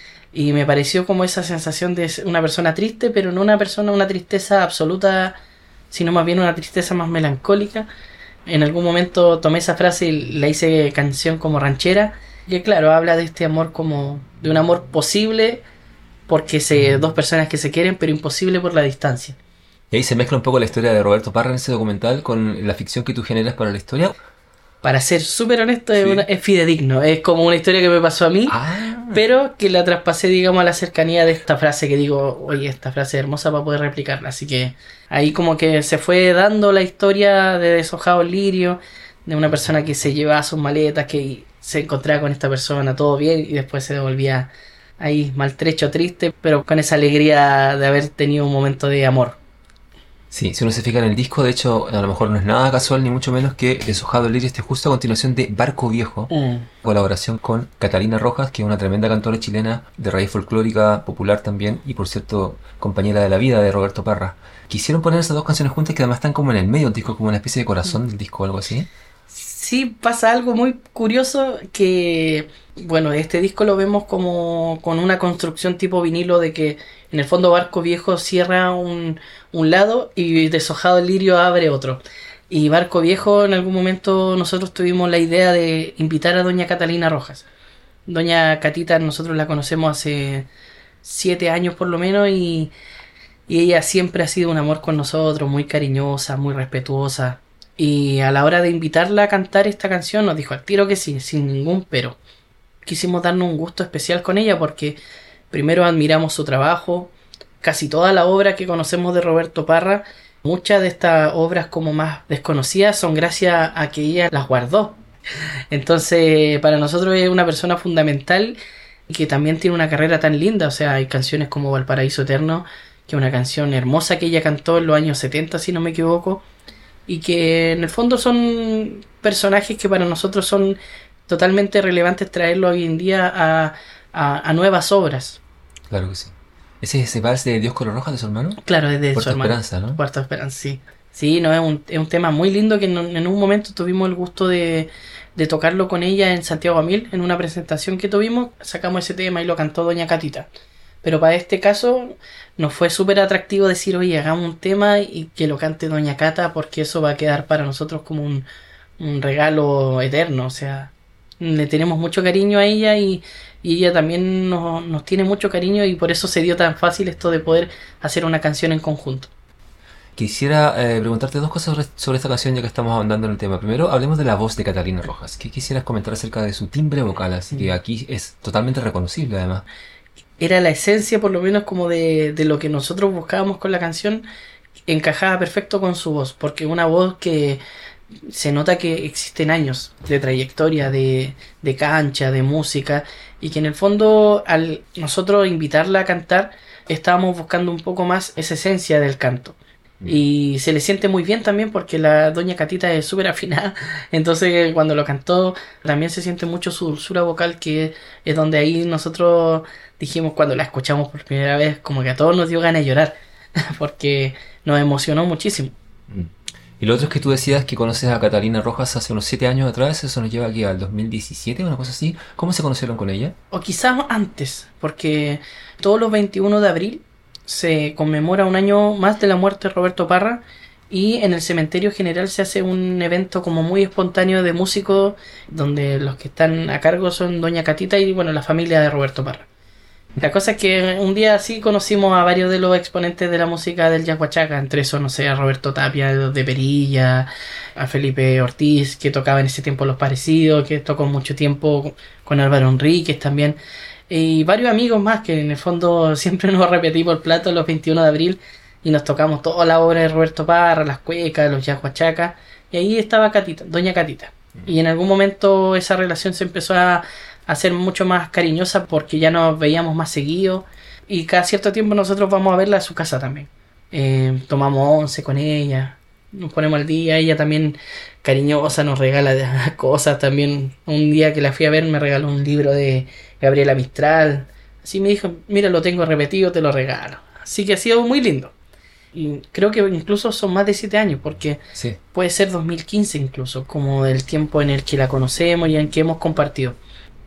S5: Y me pareció como esa sensación de una persona triste, pero no una persona, una tristeza absoluta, sino más bien una tristeza más melancólica. En algún momento tomé esa frase y la hice canción como ranchera, que claro, habla de este amor como, de un amor posible, porque se, dos personas que se quieren, pero imposible por la distancia.
S2: Y ahí se mezcla un poco la historia de Roberto Parra en ese documental con la ficción que tú generas para la historia.
S5: Para ser súper honesto, sí. es, una, es fidedigno, es como una historia que me pasó a mí, ah. pero que la traspasé, digamos, a la cercanía de esta frase que digo, oye, esta frase es hermosa para poder replicarla. Así que ahí como que se fue dando la historia de Deshojado el Lirio, de una persona que se llevaba sus maletas, que se encontraba con esta persona, todo bien, y después se devolvía ahí maltrecho, triste, pero con esa alegría de haber tenido un momento de amor.
S2: Sí, si uno se fija en el disco, de hecho, a lo mejor no es nada casual, ni mucho menos que Deshojado el Lirio esté justo a continuación de Barco Viejo, mm. colaboración con Catalina Rojas, que es una tremenda cantora chilena de raíz folclórica, popular también, y por cierto, compañera de la vida de Roberto Parra. Quisieron poner esas dos canciones juntas que además están como en el medio del disco, como una especie de corazón del disco o algo así.
S5: Sí, pasa algo muy curioso que, bueno, este disco lo vemos como con una construcción tipo vinilo de que en el fondo Barco Viejo cierra un, un lado y Deshojado el Lirio abre otro. Y Barco Viejo, en algún momento nosotros tuvimos la idea de invitar a doña Catalina Rojas. Doña Catita nosotros la conocemos hace siete años por lo menos y, y ella siempre ha sido un amor con nosotros, muy cariñosa, muy respetuosa.
S11: Y a la hora de invitarla a cantar esta canción nos dijo al tiro que sí, sin ningún pero. Quisimos darnos un gusto especial con ella porque primero admiramos su trabajo, casi toda la obra que conocemos de Roberto Parra, muchas de estas obras como más desconocidas son gracias a que ella las guardó. Entonces para nosotros es una persona fundamental y que también tiene una carrera tan linda. O sea, hay canciones como Valparaíso Eterno, que es una canción hermosa que ella cantó en los años setenta, si no me equivoco, y que en el fondo son personajes que para nosotros son totalmente relevantes traerlo hoy en día a, a, a nuevas obras.
S2: Claro que sí. ¿Ese es ese vals de Dios Color Roja de su hermano?
S11: Claro, es de
S2: Puerto
S11: su hermano.
S2: Esperanza, ¿no?
S11: Puerto Esperanza, sí. Sí, no, es un, es un tema muy lindo que en, en un momento tuvimos el gusto de, de tocarlo con ella en Santiago Amil, en una presentación que tuvimos, sacamos ese tema y lo cantó Doña Catita. Pero para este caso nos fue súper atractivo decir, oye, hagamos un tema y que lo cante Doña Cata, porque eso va a quedar para nosotros como un, un regalo eterno. O sea, le tenemos mucho cariño a ella y, y ella también nos, nos tiene mucho cariño, y por eso se dio tan fácil esto de poder hacer una canción en conjunto.
S2: Quisiera eh, preguntarte dos cosas sobre, sobre esta canción, ya que estamos ahondando en el tema. Primero, hablemos de la voz de Catalina Rojas. ¿Qué quisieras comentar acerca de su timbre vocal? Así que aquí es totalmente reconocible, además.
S11: Era la esencia, por lo menos, como de, de lo que nosotros buscábamos con la canción. Encajaba perfecto con su voz, porque una voz que se nota que existen años de trayectoria, de, de cancha, de música, y que en el fondo, al nosotros invitarla a cantar, estábamos buscando un poco más esa esencia del canto. Y se le siente muy bien también porque la Doña Catita es súper afinada, entonces cuando lo cantó también se siente mucho su dulzura vocal, que es donde ahí nosotros dijimos, cuando la escuchamos por primera vez, como que a todos nos dio ganas de llorar porque nos emocionó muchísimo.
S2: Y lo otro es que tú decías que conoces a Catalina Rojas hace unos siete años atrás. Eso nos lleva aquí al dos mil diecisiete, una cosa así. ¿Cómo se conocieron con ella?
S11: O quizás antes, porque todos los veintiuno de abril se conmemora un año más de la muerte de Roberto Parra, y en el Cementerio General se hace un evento como muy espontáneo de músicos, donde los que están a cargo son Doña Catita y bueno, la familia de Roberto Parra. La cosa es que un día así conocimos a varios de los exponentes de la música del Yaguachaca, entre esos, no sé, a Roberto Tapia de Perilla, a Felipe Ortiz, que tocaba en ese tiempo Los Parecidos, que tocó mucho tiempo con Álvaro Enríquez también, y varios amigos más que en el fondo siempre nos repetimos el plato los veintiuno de abril y nos tocamos toda la obra de Roberto Parra, las cuecas, los yaguachacas, y ahí estaba Catita, Doña Catita. Y en algún momento esa relación se empezó a hacer mucho más cariñosa porque ya nos veíamos más seguido, y cada cierto tiempo nosotros vamos a verla a su casa también. Eh, tomamos once con ella, nos ponemos al día, ella también cariñosa, nos regala cosas también. Un día que la fui a ver me regaló un libro de Gabriela Mistral, así me dijo, mira, lo tengo repetido, te lo regalo. Así que ha sido muy lindo, y creo que incluso son más de siete años, porque sí, puede ser dos mil quince incluso, como el tiempo en el que la conocemos y en que hemos compartido.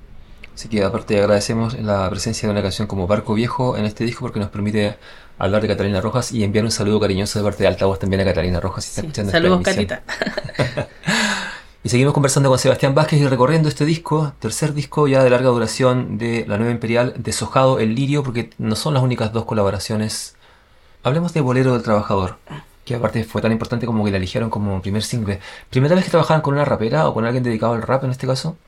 S2: Así que aparte agradecemos la presencia de una canción como Barco Viejo en este disco, porque nos permite hablar de Catalina Rojas y enviar un saludo cariñoso de parte de Altavoz también a Catalina Rojas, si está
S11: sí,
S2: escuchando
S11: saludos,
S2: esta emisión.
S11: Catita.
S2: Y seguimos conversando con Sebastián Vázquez y recorriendo este disco, tercer disco ya de larga duración de La Nueva Imperial, Deshojado el Lirio, porque no son las únicas dos colaboraciones. Hablemos de Bolero del Trabajador, que aparte fue tan importante como que la eligieron como primer single. ¿Primera vez que trabajaban con una rapera o con alguien dedicado al rap en este caso?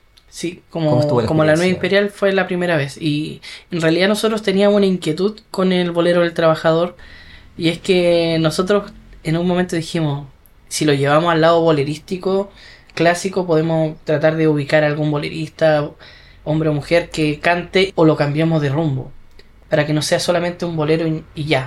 S11: Sí, como, la, como La Nueva Imperial fue la primera vez. Y en realidad nosotros teníamos una inquietud con el Bolero del Trabajador, y es que nosotros en un momento dijimos, si lo llevamos al lado bolerístico clásico, podemos tratar de ubicar a algún bolerista, hombre o mujer, que cante, o lo cambiamos de rumbo, para que no sea solamente un bolero y, y ya.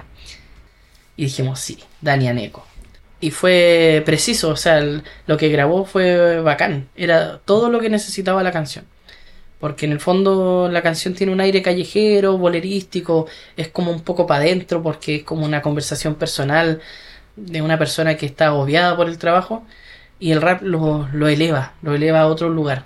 S11: Y dijimos, sí, Dani Aneco. Y fue preciso, o sea, el, lo que grabó fue bacán, era todo lo que necesitaba la canción. Porque en el fondo la canción tiene un aire callejero, bolerístico, es como un poco para adentro, porque es como una conversación personal de una persona que está agobiada por el trabajo, y el rap lo, lo eleva, lo eleva a otro lugar.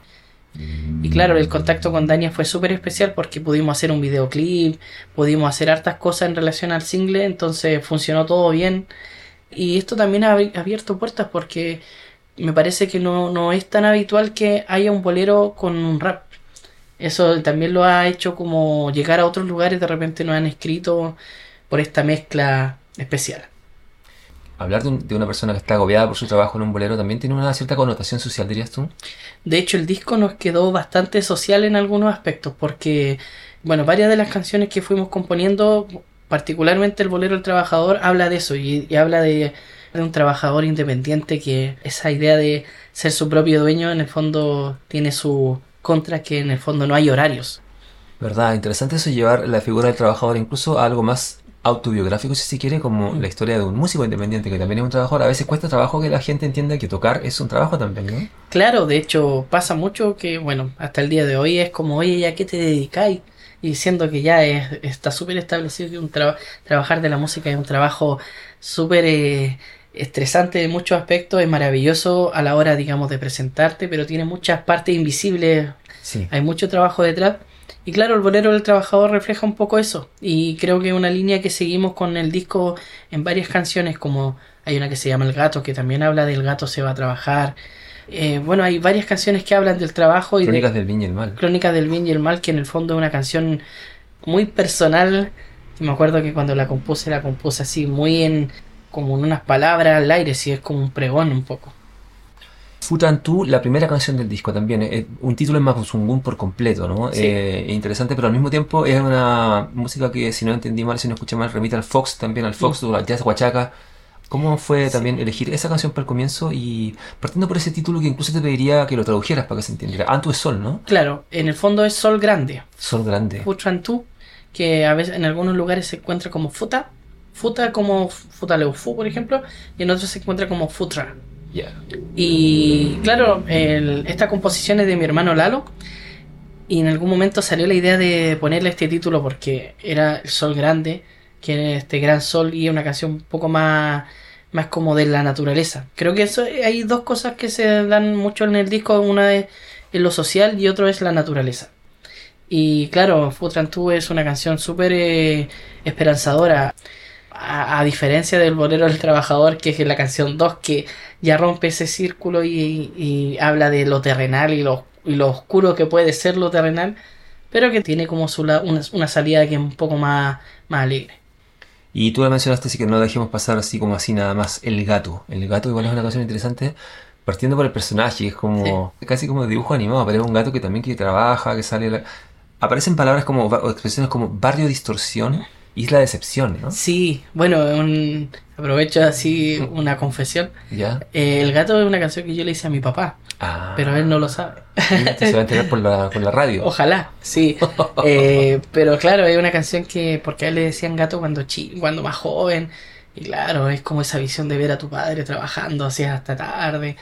S11: Y claro, el contacto con Dania fue súper especial porque pudimos hacer un videoclip, pudimos hacer hartas cosas en relación al single, entonces funcionó todo bien. Y esto también ha abierto puertas porque me parece que no, no es tan habitual que haya un bolero con un rap. Eso también lo ha hecho como llegar a otros lugares, de repente nos han escrito por esta mezcla especial.
S2: hablar de, un, de una persona que está agobiada por su trabajo en un bolero también tiene una cierta connotación social, dirías tú.
S11: De hecho, el disco nos quedó bastante social en algunos aspectos, porque, bueno, varias de las canciones que fuimos componiendo, particularmente el bolero El Trabajador, habla de eso, y, y habla de, de un trabajador independiente, que esa idea de ser su propio dueño, en el fondo tiene su contra, que en el fondo no hay horarios.
S2: ¿Verdad? Interesante eso, llevar la figura del trabajador incluso a algo más autobiográfico, si se quiere, como la historia de un músico independiente que también es un trabajador. A veces cuesta trabajo que la gente entienda que tocar es un trabajo también, ¿no?
S11: Claro, de hecho pasa mucho que, bueno, hasta el día de hoy es como, oye, ¿ya qué te dedicáis? Y siendo que ya es, está súper establecido que un tra- trabajar de la música es un trabajo súper eh, estresante en muchos aspectos, es maravilloso a la hora, digamos, de presentarte, pero tiene muchas partes invisibles,
S2: sí.
S11: Hay mucho trabajo detrás. Y claro, el bolero del trabajador refleja un poco eso, y creo que es una línea que seguimos con el disco en varias canciones, como hay una que se llama El Gato, que también habla del gato se va a trabajar. Eh, bueno, hay varias canciones que hablan del trabajo. Y
S2: Crónicas
S11: de,
S2: del Bien y el Mal.
S11: Crónicas del Bien y el Mal, que en el fondo es una canción muy personal. Me acuerdo que cuando la compuse, la compuse así, muy en, como en unas palabras al aire, sí, es como un pregón un poco.
S2: Futantu, la primera canción del disco también, eh, un título en mapuzungún por completo, ¿no?
S11: Sí.
S2: Eh, interesante, pero al mismo tiempo es una música que, si no entendí mal, si no escuché mal, remite al Fox, también al Fox, mm. al jazz huachaca. ¿Cómo fue sí. también elegir esa canción para el comienzo? Y partiendo por ese título que incluso te pediría que lo tradujeras para que se entendiera. Antu es sol, ¿no?
S11: Claro, en el fondo es sol grande.
S2: Sol grande.
S11: Futantu, que a veces en algunos lugares se encuentra como futa, futa como futaleufu, por ejemplo, y en otros se encuentra como futra.
S2: Yeah.
S11: Y claro, el, esta composición es de mi hermano Lalo, y en algún momento salió la idea de ponerle este título porque era el sol grande, que era este gran sol, y una canción un poco más, más como de la naturaleza. Creo que eso, hay dos cosas que se dan mucho en el disco, una es en lo social y otro es la naturaleza. Y claro, Futantu es una canción súper eh, esperanzadora. A, a diferencia del bolero del trabajador, que es la canción dos, que ya rompe ese círculo y, y habla de lo terrenal y lo, y lo oscuro que puede ser lo terrenal, pero que tiene como su, una, una salida que es un poco más, más alegre.
S2: Y tú la mencionaste, así que no dejemos pasar así como así nada más. El Gato. El Gato igual es una canción interesante, partiendo por el personaje, es como sí. casi como dibujo animado, pero es un gato que también que trabaja, que sale... La... Aparecen palabras como, o expresiones como barrio distorsión, Isla Decepción, ¿no? Sí,
S11: bueno, un, aprovecho así una confesión.
S2: ¿Ya?
S11: Eh, el Gato es una canción que yo le hice a mi papá, ah, pero él no lo sabe.
S2: Se va a enterar por la, por la radio.
S11: Ojalá, sí. eh, pero claro, es una canción que, porque a él le decían gato cuando, chi, cuando más joven, y claro, es como esa visión de ver a tu padre trabajando así hasta tarde.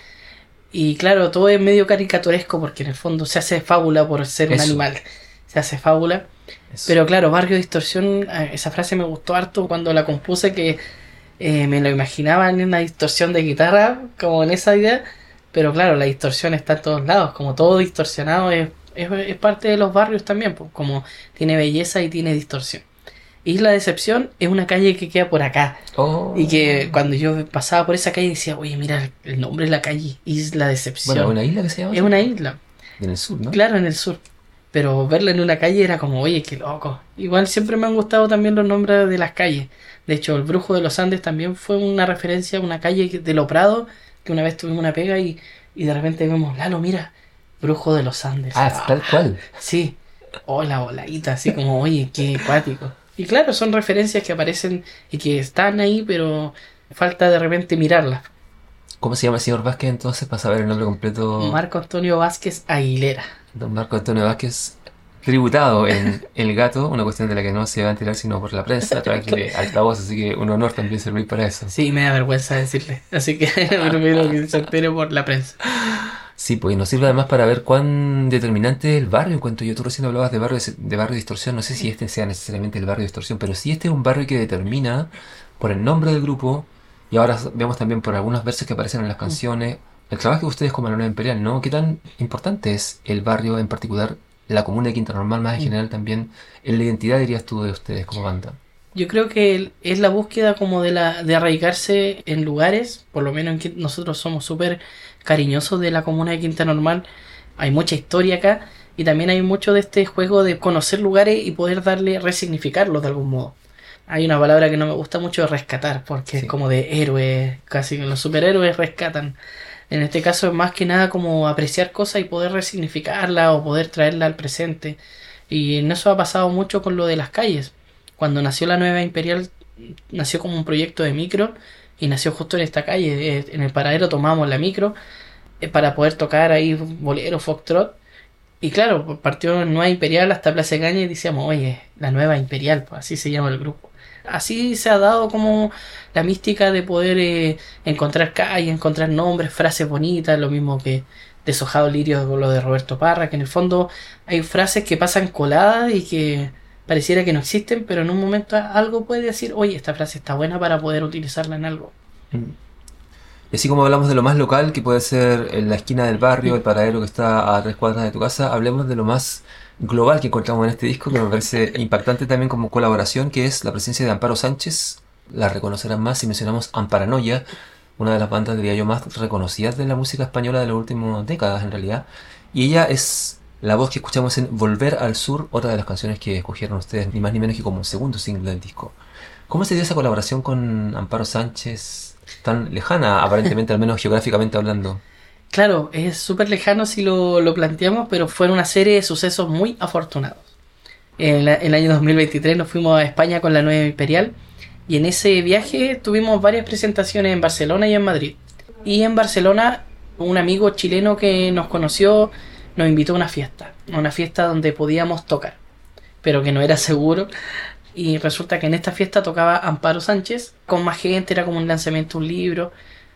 S11: Y claro, todo es medio caricaturesco porque en el fondo se hace fábula por ser Eso. un animal. Se hace fábula. Eso. Pero claro, Barrio Distorsión, esa frase me gustó harto cuando la compuse, que eh, me lo imaginaba en una distorsión de guitarra, como en esa idea, pero claro, la distorsión está en todos lados, como todo distorsionado es, es, es parte de los barrios también, pues, como tiene belleza y tiene distorsión. Isla Decepción es una calle que queda por acá, oh. y que cuando yo pasaba por esa calle decía, oye, mira el nombre de la calle, Isla Decepción.
S2: Bueno, ¿una isla que se llama?
S11: Es una isla.
S2: En el sur, ¿no?
S11: Claro, en el sur. Pero verla en una calle era como, oye, qué loco. Igual siempre me han gustado también los nombres de las calles. De hecho, el Brujo de los Andes también fue una referencia a una calle de Lo Prado, que una vez tuvimos una pega y, y de repente vemos, Lalo, mira, Brujo de los Andes.
S2: Ah, ah tal cual.
S11: Sí. Oh, la voladita, así como, oye, qué acuático. Y claro, son referencias que aparecen y que están ahí, pero falta de repente mirarlas.
S2: ¿Cómo se llama el señor Vázquez entonces, para saber el nombre completo?
S11: Marco Antonio Vázquez Aguilera.
S2: Don Marco Antonio Vázquez, tributado en El Gato, una cuestión de la que no se va a enterar sino por la prensa, a través de altavoz, así que un honor también servir para eso.
S11: Sí, me da vergüenza decirle, así que prefiero que se entere por la prensa.
S2: Sí, pues nos sirve además para ver cuán determinante es el barrio. En cuanto yo, tú recién hablabas de barrio, de barrio Distorsión, no sé si este sea necesariamente el barrio Distorsión, pero sí este es un barrio que determina por el nombre del grupo, y ahora vemos también por algunos versos que aparecen en las canciones, el trabajo de ustedes como la Nueva Imperial, ¿no? ¿Qué tan importante es el barrio, en particular la comuna de Quinta Normal, más en general también, en la identidad, dirías tú, de ustedes como banda?
S11: Yo creo que es la búsqueda como de la de arraigarse en lugares, por lo menos en que nosotros somos súper cariñosos de la comuna de Quinta Normal, hay mucha historia acá, y también hay mucho de este juego de conocer lugares y poder darle, resignificarlos de algún modo. hay una palabra que no me gusta mucho, rescatar, porque sí. es como de héroe, casi los superhéroes rescatan. En este caso es más que nada como apreciar cosas y poder resignificarla o poder traerla al presente. Y en eso ha pasado mucho con lo de las calles. Cuando nació la Nueva Imperial, nació como un proyecto de micro y nació justo en esta calle. En el paradero tomamos la micro para poder tocar ahí bolero, foxtrot. Y claro, partió Nueva Imperial hasta Plaza de Caña y decíamos, oye, la Nueva Imperial, pues así se llama el grupo. Así se ha dado como la mística de poder eh, encontrar calles, encontrar nombres, frases bonitas, lo mismo que Deshojado Lirio con lo de Roberto Parra, que en el fondo hay frases que pasan coladas y que pareciera que no existen, pero en un momento algo puede decir, oye, esta frase está buena para poder utilizarla en algo.
S2: Y así como hablamos de lo más local, que puede ser en la esquina del barrio, el paradero que está a tres cuadras de tu casa, hablemos de lo más global que encontramos en este disco, que me parece impactante también como colaboración, que es la presencia de Amparo Sánchez. La reconocerán más si mencionamos Amparanoia, una de las bandas, diría yo, más reconocidas de la música española de las últimas décadas en realidad. Y ella es la voz que escuchamos en Volver al Sur, otra de las canciones que escogieron ustedes, ni más ni menos que como un segundo single del disco. ¿Cómo se dio esa colaboración con Amparo Sánchez, tan lejana aparentemente, al menos geográficamente hablando?
S11: Claro, es súper lejano si lo, lo planteamos, pero fue una serie de sucesos muy afortunados. En la, el año dos mil veintitrés nos fuimos a España con la Nueva Imperial y en ese viaje tuvimos varias presentaciones en Barcelona y en Madrid. Y en Barcelona un amigo chileno que nos conoció nos invitó a una fiesta, a una fiesta donde podíamos tocar, pero que no era seguro. Y resulta que en esta fiesta tocaba Amparo Sánchez con más gente, era como un lanzamiento de un libro.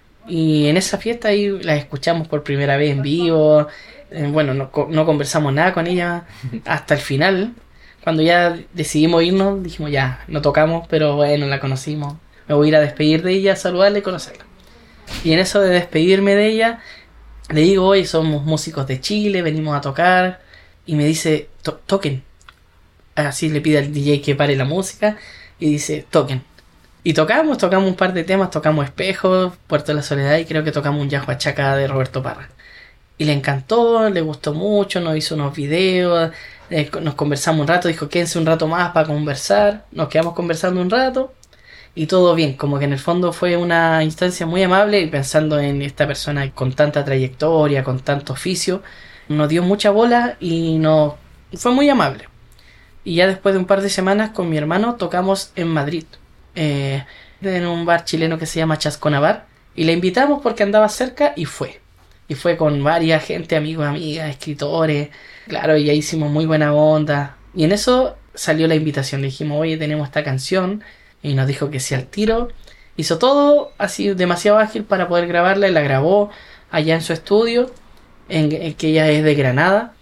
S11: Y en esa fiesta ahí la escuchamos por primera vez en vivo. Eh, bueno, no, no conversamos nada con ella hasta el final. Cuando ya decidimos irnos, dijimos ya, no tocamos, pero bueno, la conocimos. Me voy a ir a despedir de ella, saludarla y conocerla. Y en eso de despedirme de ella, le digo, oye, somos músicos de Chile, venimos a tocar. Y me dice, to- toquen. Así le pide al D J que pare la música y dice, toquen. Y tocamos, tocamos un par de temas, tocamos Espejos, Puerto de la Soledad y creo que tocamos un Yahuachaca de Roberto Parra. Y le encantó, le gustó mucho, nos hizo unos videos, eh, nos conversamos un rato, dijo quédense un rato más para conversar, nos quedamos conversando un rato y todo bien, como que en el fondo fue una instancia muy amable y pensando en esta persona con tanta trayectoria, con tanto oficio, nos dio mucha bola y nos fue muy amable. Y ya después de un par de semanas con mi hermano tocamos en Madrid. Eh, en un bar chileno que se llama Chasconabar y le invitamos porque andaba cerca y fue y fue con varias gente, amigos, amigas, escritores, claro, y ahí hicimos muy buena onda y en eso salió la invitación, le dijimos oye tenemos esta canción y nos dijo que sí al tiro, hizo todo así demasiado ágil para poder grabarla y la grabó allá en su estudio en, en que ella es de Granada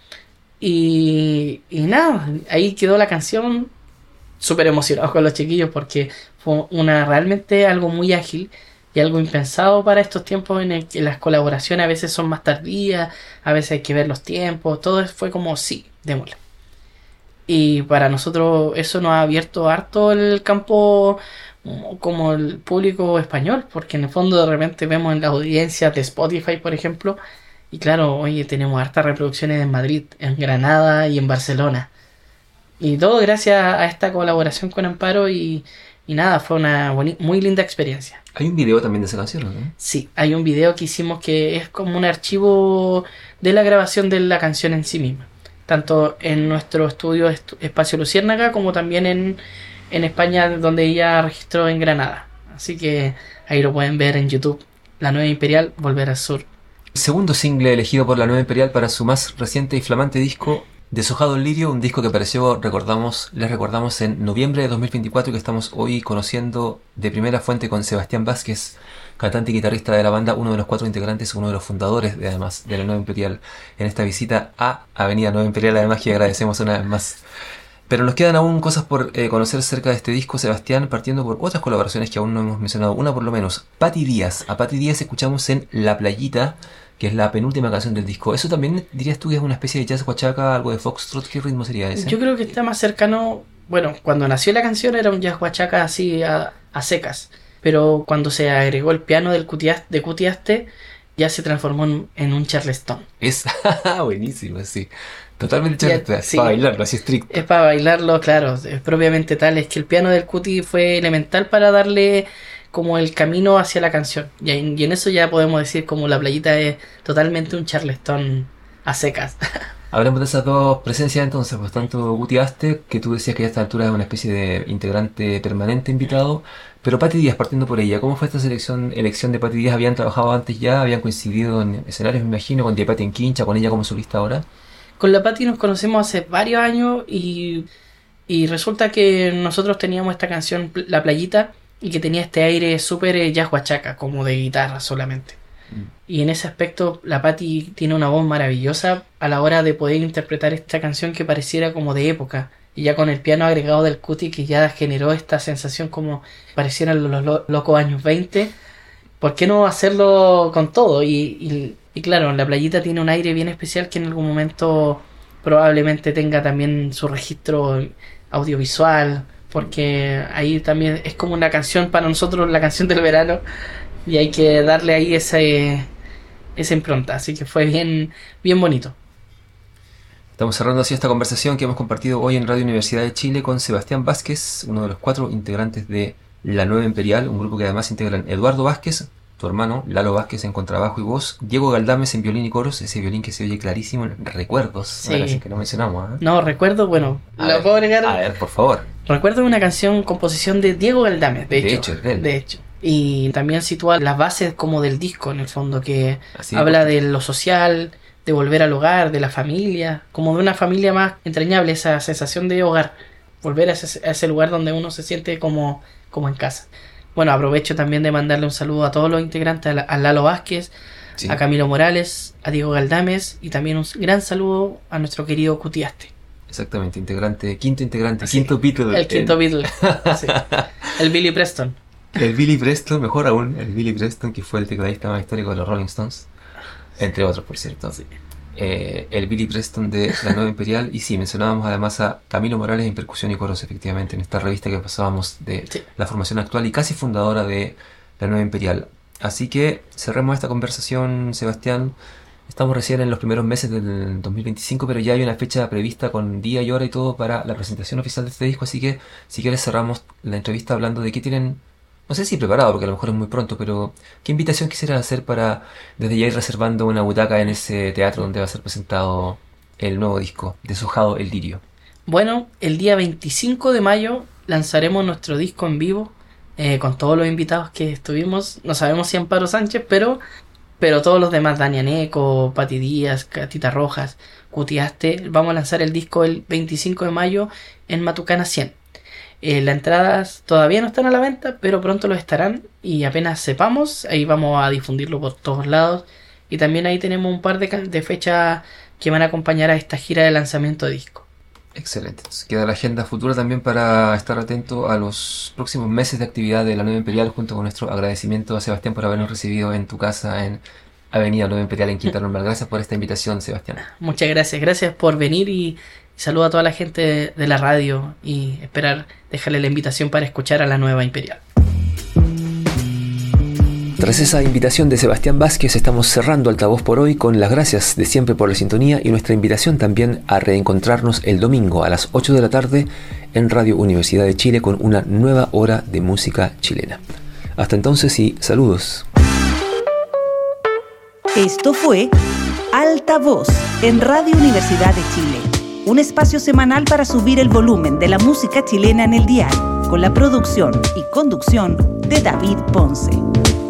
S11: y, y nada, ahí quedó la canción. Súper emocionados con los chiquillos porque fue una realmente algo muy ágil y algo impensado para estos tiempos en el que las colaboraciones a veces son más tardías, a veces hay que ver los tiempos, todo fue como sí, démosle. Y para nosotros eso nos ha abierto harto el campo como el público español, porque en el fondo de repente vemos en las audiencias de Spotify, por ejemplo, y claro, oye, tenemos hartas reproducciones en Madrid, en Granada y en Barcelona. Y todo gracias a esta colaboración con Amparo y, y nada, fue una boni- muy linda experiencia.
S2: Hay un video también de esa canción, ¿no?
S11: Sí, hay un video que hicimos que es como un archivo de la grabación de la canción en sí misma. Tanto en nuestro estudio Est- Espacio Luciérnaga como también en, en España donde ella registró en Granada. Así que ahí lo pueden ver en YouTube. La Nueva Imperial, Volver al Sur.
S2: Segundo single elegido por la Nueva Imperial para su más reciente y flamante disco, Deshojado Lirio, un disco que apareció, recordamos, les recordamos en noviembre de dos mil veinticuatro y que estamos hoy conociendo de primera fuente con Sebastián Vázquez, cantante y guitarrista de la banda, uno de los cuatro integrantes, uno de los fundadores de, además de la Nueva Imperial, en esta visita a Avenida Nueva Imperial, además que agradecemos una vez más. Pero nos quedan aún cosas por eh, conocer cerca de este disco, Sebastián, partiendo por otras colaboraciones que aún no hemos mencionado, una por lo menos, Patti Díaz. A Patti Díaz escuchamos en La Playita, que es la penúltima canción del disco. ¿Eso también dirías tú que es una especie de jazz huachaca, algo de foxtrot? ¿Qué ritmo sería ese?
S11: Yo creo que está más cercano, bueno, cuando nació la canción era un jazz huachaca así a, a secas, pero cuando se agregó el piano del Cutiaste, de Cutiaste, ya se transformó en, en un charleston.
S2: Es buenísimo, sí. Totalmente charleston. Es
S11: sí,
S2: para bailarlo, así estricto.
S11: Es para bailarlo, claro, es propiamente tal. Es que el piano del Cuti fue elemental para darle como el camino hacia la canción. Y en, y en eso ya podemos decir como La Playita es totalmente un charleston a secas.
S2: Hablemos de esas dos presencias entonces, pues tanto Guti Aste, que tú decías que a esta altura es una especie de integrante permanente invitado, pero Pati Díaz, partiendo por ella, ¿cómo fue esta selección, elección de Pati Díaz? ¿Habían trabajado antes ya? ¿Habían coincidido en escenarios, me imagino, con Pati en Quincha, con ella como solista ahora?
S11: Con la Pati nos conocemos hace varios años y, y resulta que nosotros teníamos esta canción, La Playita, y que tenía este aire súper jazz huachaca, como de guitarra solamente. Y en ese aspecto la Pati tiene una voz maravillosa a la hora de poder interpretar esta canción que pareciera como de época. Y ya con el piano agregado del Cuti que ya generó esta sensación como parecieran los, los locos años veinte. ¿Por qué no hacerlo con todo? Y, y, y claro, La Playita tiene un aire bien especial que en algún momento probablemente tenga también su registro audiovisual. Porque ahí también es como una canción para nosotros, la canción del verano. Y hay que darle ahí ese, esa impronta. Así que fue bien, bien bonito.
S2: Estamos cerrando así esta conversación que hemos compartido hoy en Radio Universidad de Chile con Sebastián Vázquez, uno de los cuatro integrantes de La Nueva Imperial, un grupo que además integran Eduardo Vázquez, tu hermano, Lalo Vázquez en contrabajo y voz, Diego Galdames en violín y coros, ese violín que se oye clarísimo en Recuerdos,
S11: sí.
S2: Una canción que no mencionamos. ¿eh?
S11: No, recuerdo, bueno,
S2: a
S11: ¿la
S2: ver,
S11: puedo agregar?
S2: A ver, por favor.
S11: Recuerdo una canción, composición de Diego Galdames, de,
S2: De
S11: hecho.
S2: hecho, de él.
S11: De hecho. Y también sitúa las bases como del disco en el fondo, que
S2: Así
S11: habla
S2: porque...
S11: de lo social, de volver al hogar, de la familia, como de una familia más entrañable, esa sensación de hogar, volver a ese, a ese lugar donde uno se siente como, como en casa. Bueno, aprovecho también de mandarle un saludo a todos los integrantes, a, a Lalo Vázquez, sí. a Camilo Morales, a Diego Galdames y también un gran saludo a nuestro querido Cuti Aste.
S2: Exactamente, integrante, quinto integrante,
S11: sí,
S2: quinto Beatle.
S11: El quinto Beatle, sí. El Billy Preston.
S2: El Billy Preston, mejor aún, el Billy Preston, que fue el tecladista más histórico de los Rolling Stones, entre otros, por cierto. Sí. Eh, el Billy Preston de La Nueva Imperial. Y sí, mencionábamos además a Camilo Morales en percusión y coros, efectivamente, en esta revista que pasábamos de sí. la formación actual y casi fundadora de La Nueva Imperial. Así que cerremos esta conversación, Sebastián. Estamos recién en los primeros meses del dos mil veinticinco, pero ya hay una fecha prevista con día y hora y todo para la presentación oficial de este disco. Así que, si quieres, cerramos la entrevista hablando de qué tienen... No sé si preparado, porque a lo mejor es muy pronto, pero ¿qué invitación quisieras hacer para desde ya ir reservando una butaca en ese teatro donde va a ser presentado el nuevo disco, Deshojado el Lirio?
S11: Bueno, el día veinticinco de mayo lanzaremos nuestro disco en vivo, eh, con todos los invitados que estuvimos. No sabemos si Amparo Sánchez, pero, pero todos los demás, Dani Aneco, Pati Díaz, Catita Rojas, Cuti Aste. Vamos a lanzar el disco el veinticinco de mayo en Matucana cien. Eh, las entradas todavía no están a la venta, pero pronto lo estarán y apenas sepamos, ahí vamos a difundirlo por todos lados. Y también ahí tenemos un par de, de fechas que van a acompañar a esta gira de lanzamiento de disco.
S2: Excelente. Entonces queda la agenda futura también para estar atento a los próximos meses de actividad de La Nueva Imperial, junto con nuestro agradecimiento a Sebastián por habernos recibido en tu casa en Avenida Nueva Imperial en Quinta Normal. Gracias por esta invitación, Sebastián.
S11: Muchas gracias, gracias por venir y saludo a toda la gente de la radio y esperar dejarle la invitación para escuchar a La Nueva Imperial.
S2: Tras esa invitación de Sebastián Vázquez, estamos cerrando Altavoz por hoy con las gracias de siempre por la sintonía y nuestra invitación también a reencontrarnos el domingo a las ocho de la tarde en Radio Universidad de Chile con una nueva hora de música chilena. Hasta entonces y saludos.
S1: Esto fue Altavoz en Radio Universidad de Chile. Un espacio semanal para subir el volumen de la música chilena en el dial, con la producción y conducción de David Ponce.